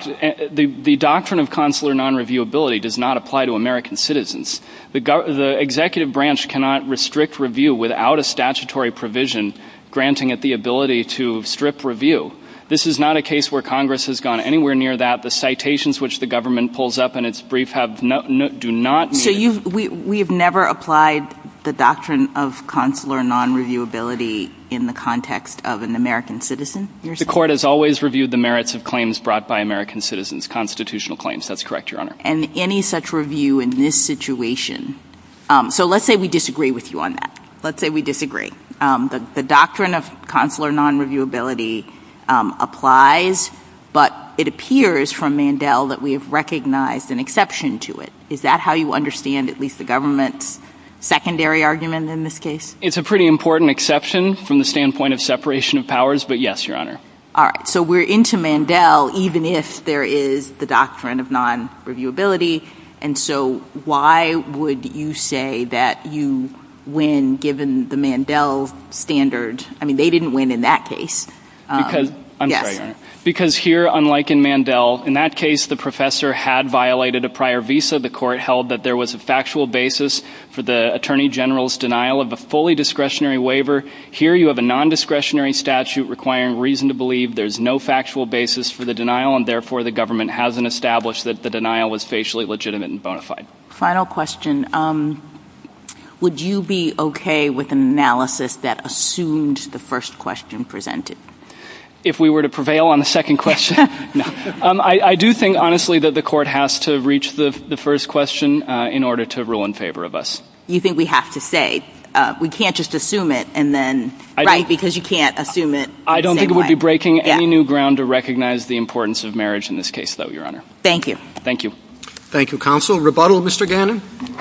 doctrine of consular non-reviewability does not apply to American citizens. The executive branch cannot restrict review without a statutory provision granting it the ability to strip review. This is not a case where Congress has gone anywhere near that. The citations which the government pulls up in its brief do not mean... So we have never applied the doctrine of consular non-reviewability in the context of an American citizen? The court has always reviewed the merits of claims brought by American citizens, constitutional claims. That's correct, Your Honor. And any such review in this situation... so let's say we disagree with you on that. Let's say we disagree. The doctrine of consular non-reviewability applies, but it appears from Mandel that we have recognized an exception to it. Is that how you understand at least the government's secondary argument in this case? It's a pretty important exception from the standpoint of separation of powers, but yes, Your Honor. All right. So we're into Mandel even if there is the doctrine of non-reviewability. And so why would you say that you win given the Mandel standard? They didn't win in that case. Sorry, Your Honor. Because here, unlike in Mandel, in that case, the professor had violated a prior visa. The court held that there was a factual basis for the Attorney General's denial of a fully discretionary waiver. Here you have a non-discretionary statute requiring reason to believe there's no factual basis for the denial, and therefore the government hasn't established that the denial was facially legitimate and bona fide. Final question. Would you be okay with an analysis that assumed the first question presented? If we were to prevail on the second question, no. I do think, honestly, that the court has to reach the first question in order to rule in favor of us. You think we have to say, we can't just assume it and then, because you can't assume it. I don't think it would be breaking any new ground to recognize the importance of marriage in this case, though, Your Honor. Thank you. Thank you. Thank you, counsel. Rebuttal, Mr. Gannon?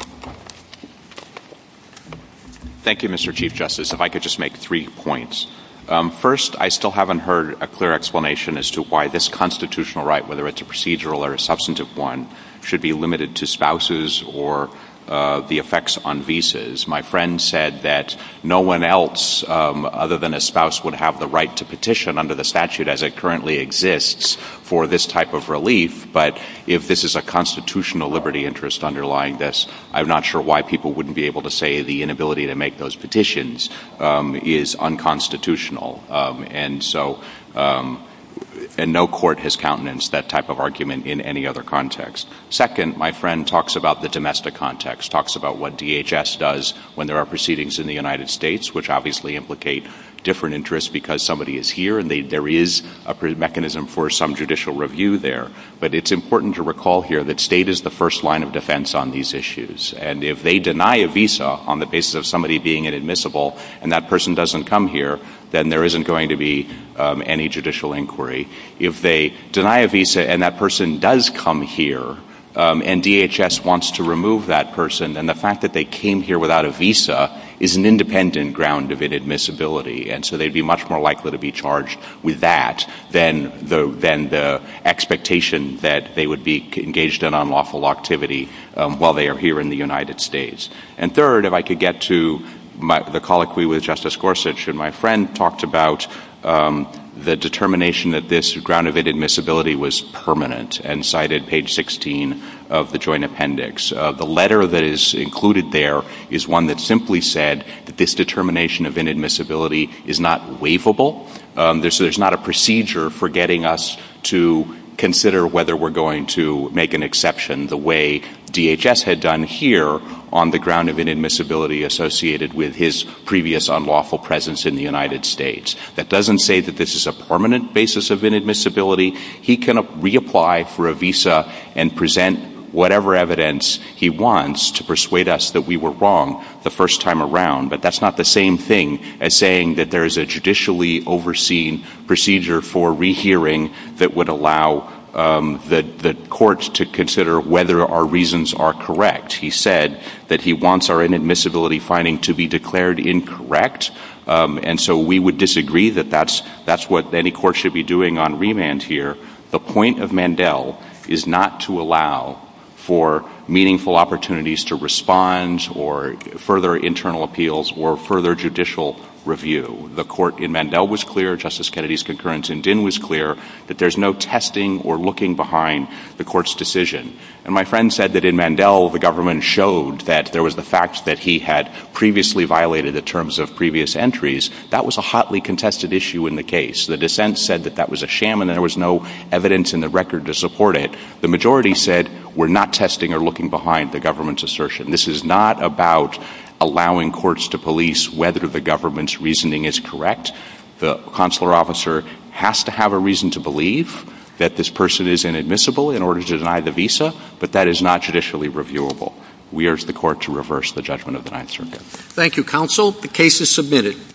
Thank you, Mr. Chief Justice. If I could just make 3 points. First, I still haven't heard a clear explanation as to why this constitutional right, whether it's a procedural or a substantive one, should be limited to spouses or the effects on visas. My friend said that no one else other than a spouse would have the right to petition under the statute as it currently exists for this type of relief. But if this is a constitutional liberty interest underlying this, I'm not sure why people wouldn't be able to say the inability to make those petitions is unconstitutional. And no court has countenanced that type of argument in any other context. Second, my friend talks about the domestic context, talks about what DHS does when there are proceedings in the United States, which obviously implicate different interests because somebody is here and there is a mechanism for some judicial review there. But it's important to recall here that state is the first line of defense on these issues. And if they deny a visa on the basis of somebody being inadmissible and that person doesn't come here, then there isn't going to be any judicial inquiry. If they deny a visa and that person does come here and DHS wants to remove that person, then the fact that they came here without a visa is an independent ground of inadmissibility. And so they'd be much more likely to be charged with that than the expectation that they would be engaged in unlawful activity while they are here in the United States. And third, if I could get to the colloquy with Justice Gorsuch, and my friend talked about the determination that this ground of inadmissibility was permanent and cited page 16 of the joint appendix. The letter that is included there is one that simply said that this determination of inadmissibility is not waivable. There's not a procedure for getting us to consider whether we're going to make an exception the way DHS had done here on the ground of inadmissibility associated with his previous unlawful presence in the United States. That doesn't say that this is a permanent basis of inadmissibility. He can reapply for a visa and present whatever evidence he wants to persuade us that we were wrong the first time around. But that's not the same thing as saying that there is a judicially overseen procedure for rehearing that would allow the court to consider whether our reasons are correct. He said that he wants our inadmissibility finding to be declared incorrect. And so we would disagree that that's what any court should be doing on remand here. The point of Mandel is not to allow for meaningful opportunities to respond or further internal appeals or further judicial review. The court in Mandel was clear, Justice Kennedy's concurrence in Dinh was clear, that there's no testing or looking behind the court's decision. And my friend said that in Mandel, the government showed that there was the fact that he had previously violated the terms of previous entries. That was a hotly contested issue in the case. The dissent said that that was a sham and there was no evidence in the record to support it. The majority said we're not testing or looking behind the government's assertion. This is not about allowing courts to police whether the government's reasoning is correct. The consular officer has to have a reason to believe that this person is inadmissible in order to deny the visa, but that is not judicially reviewable. We urge the court to reverse the judgment of the Ninth Circuit. Thank you, counsel. The case is submitted.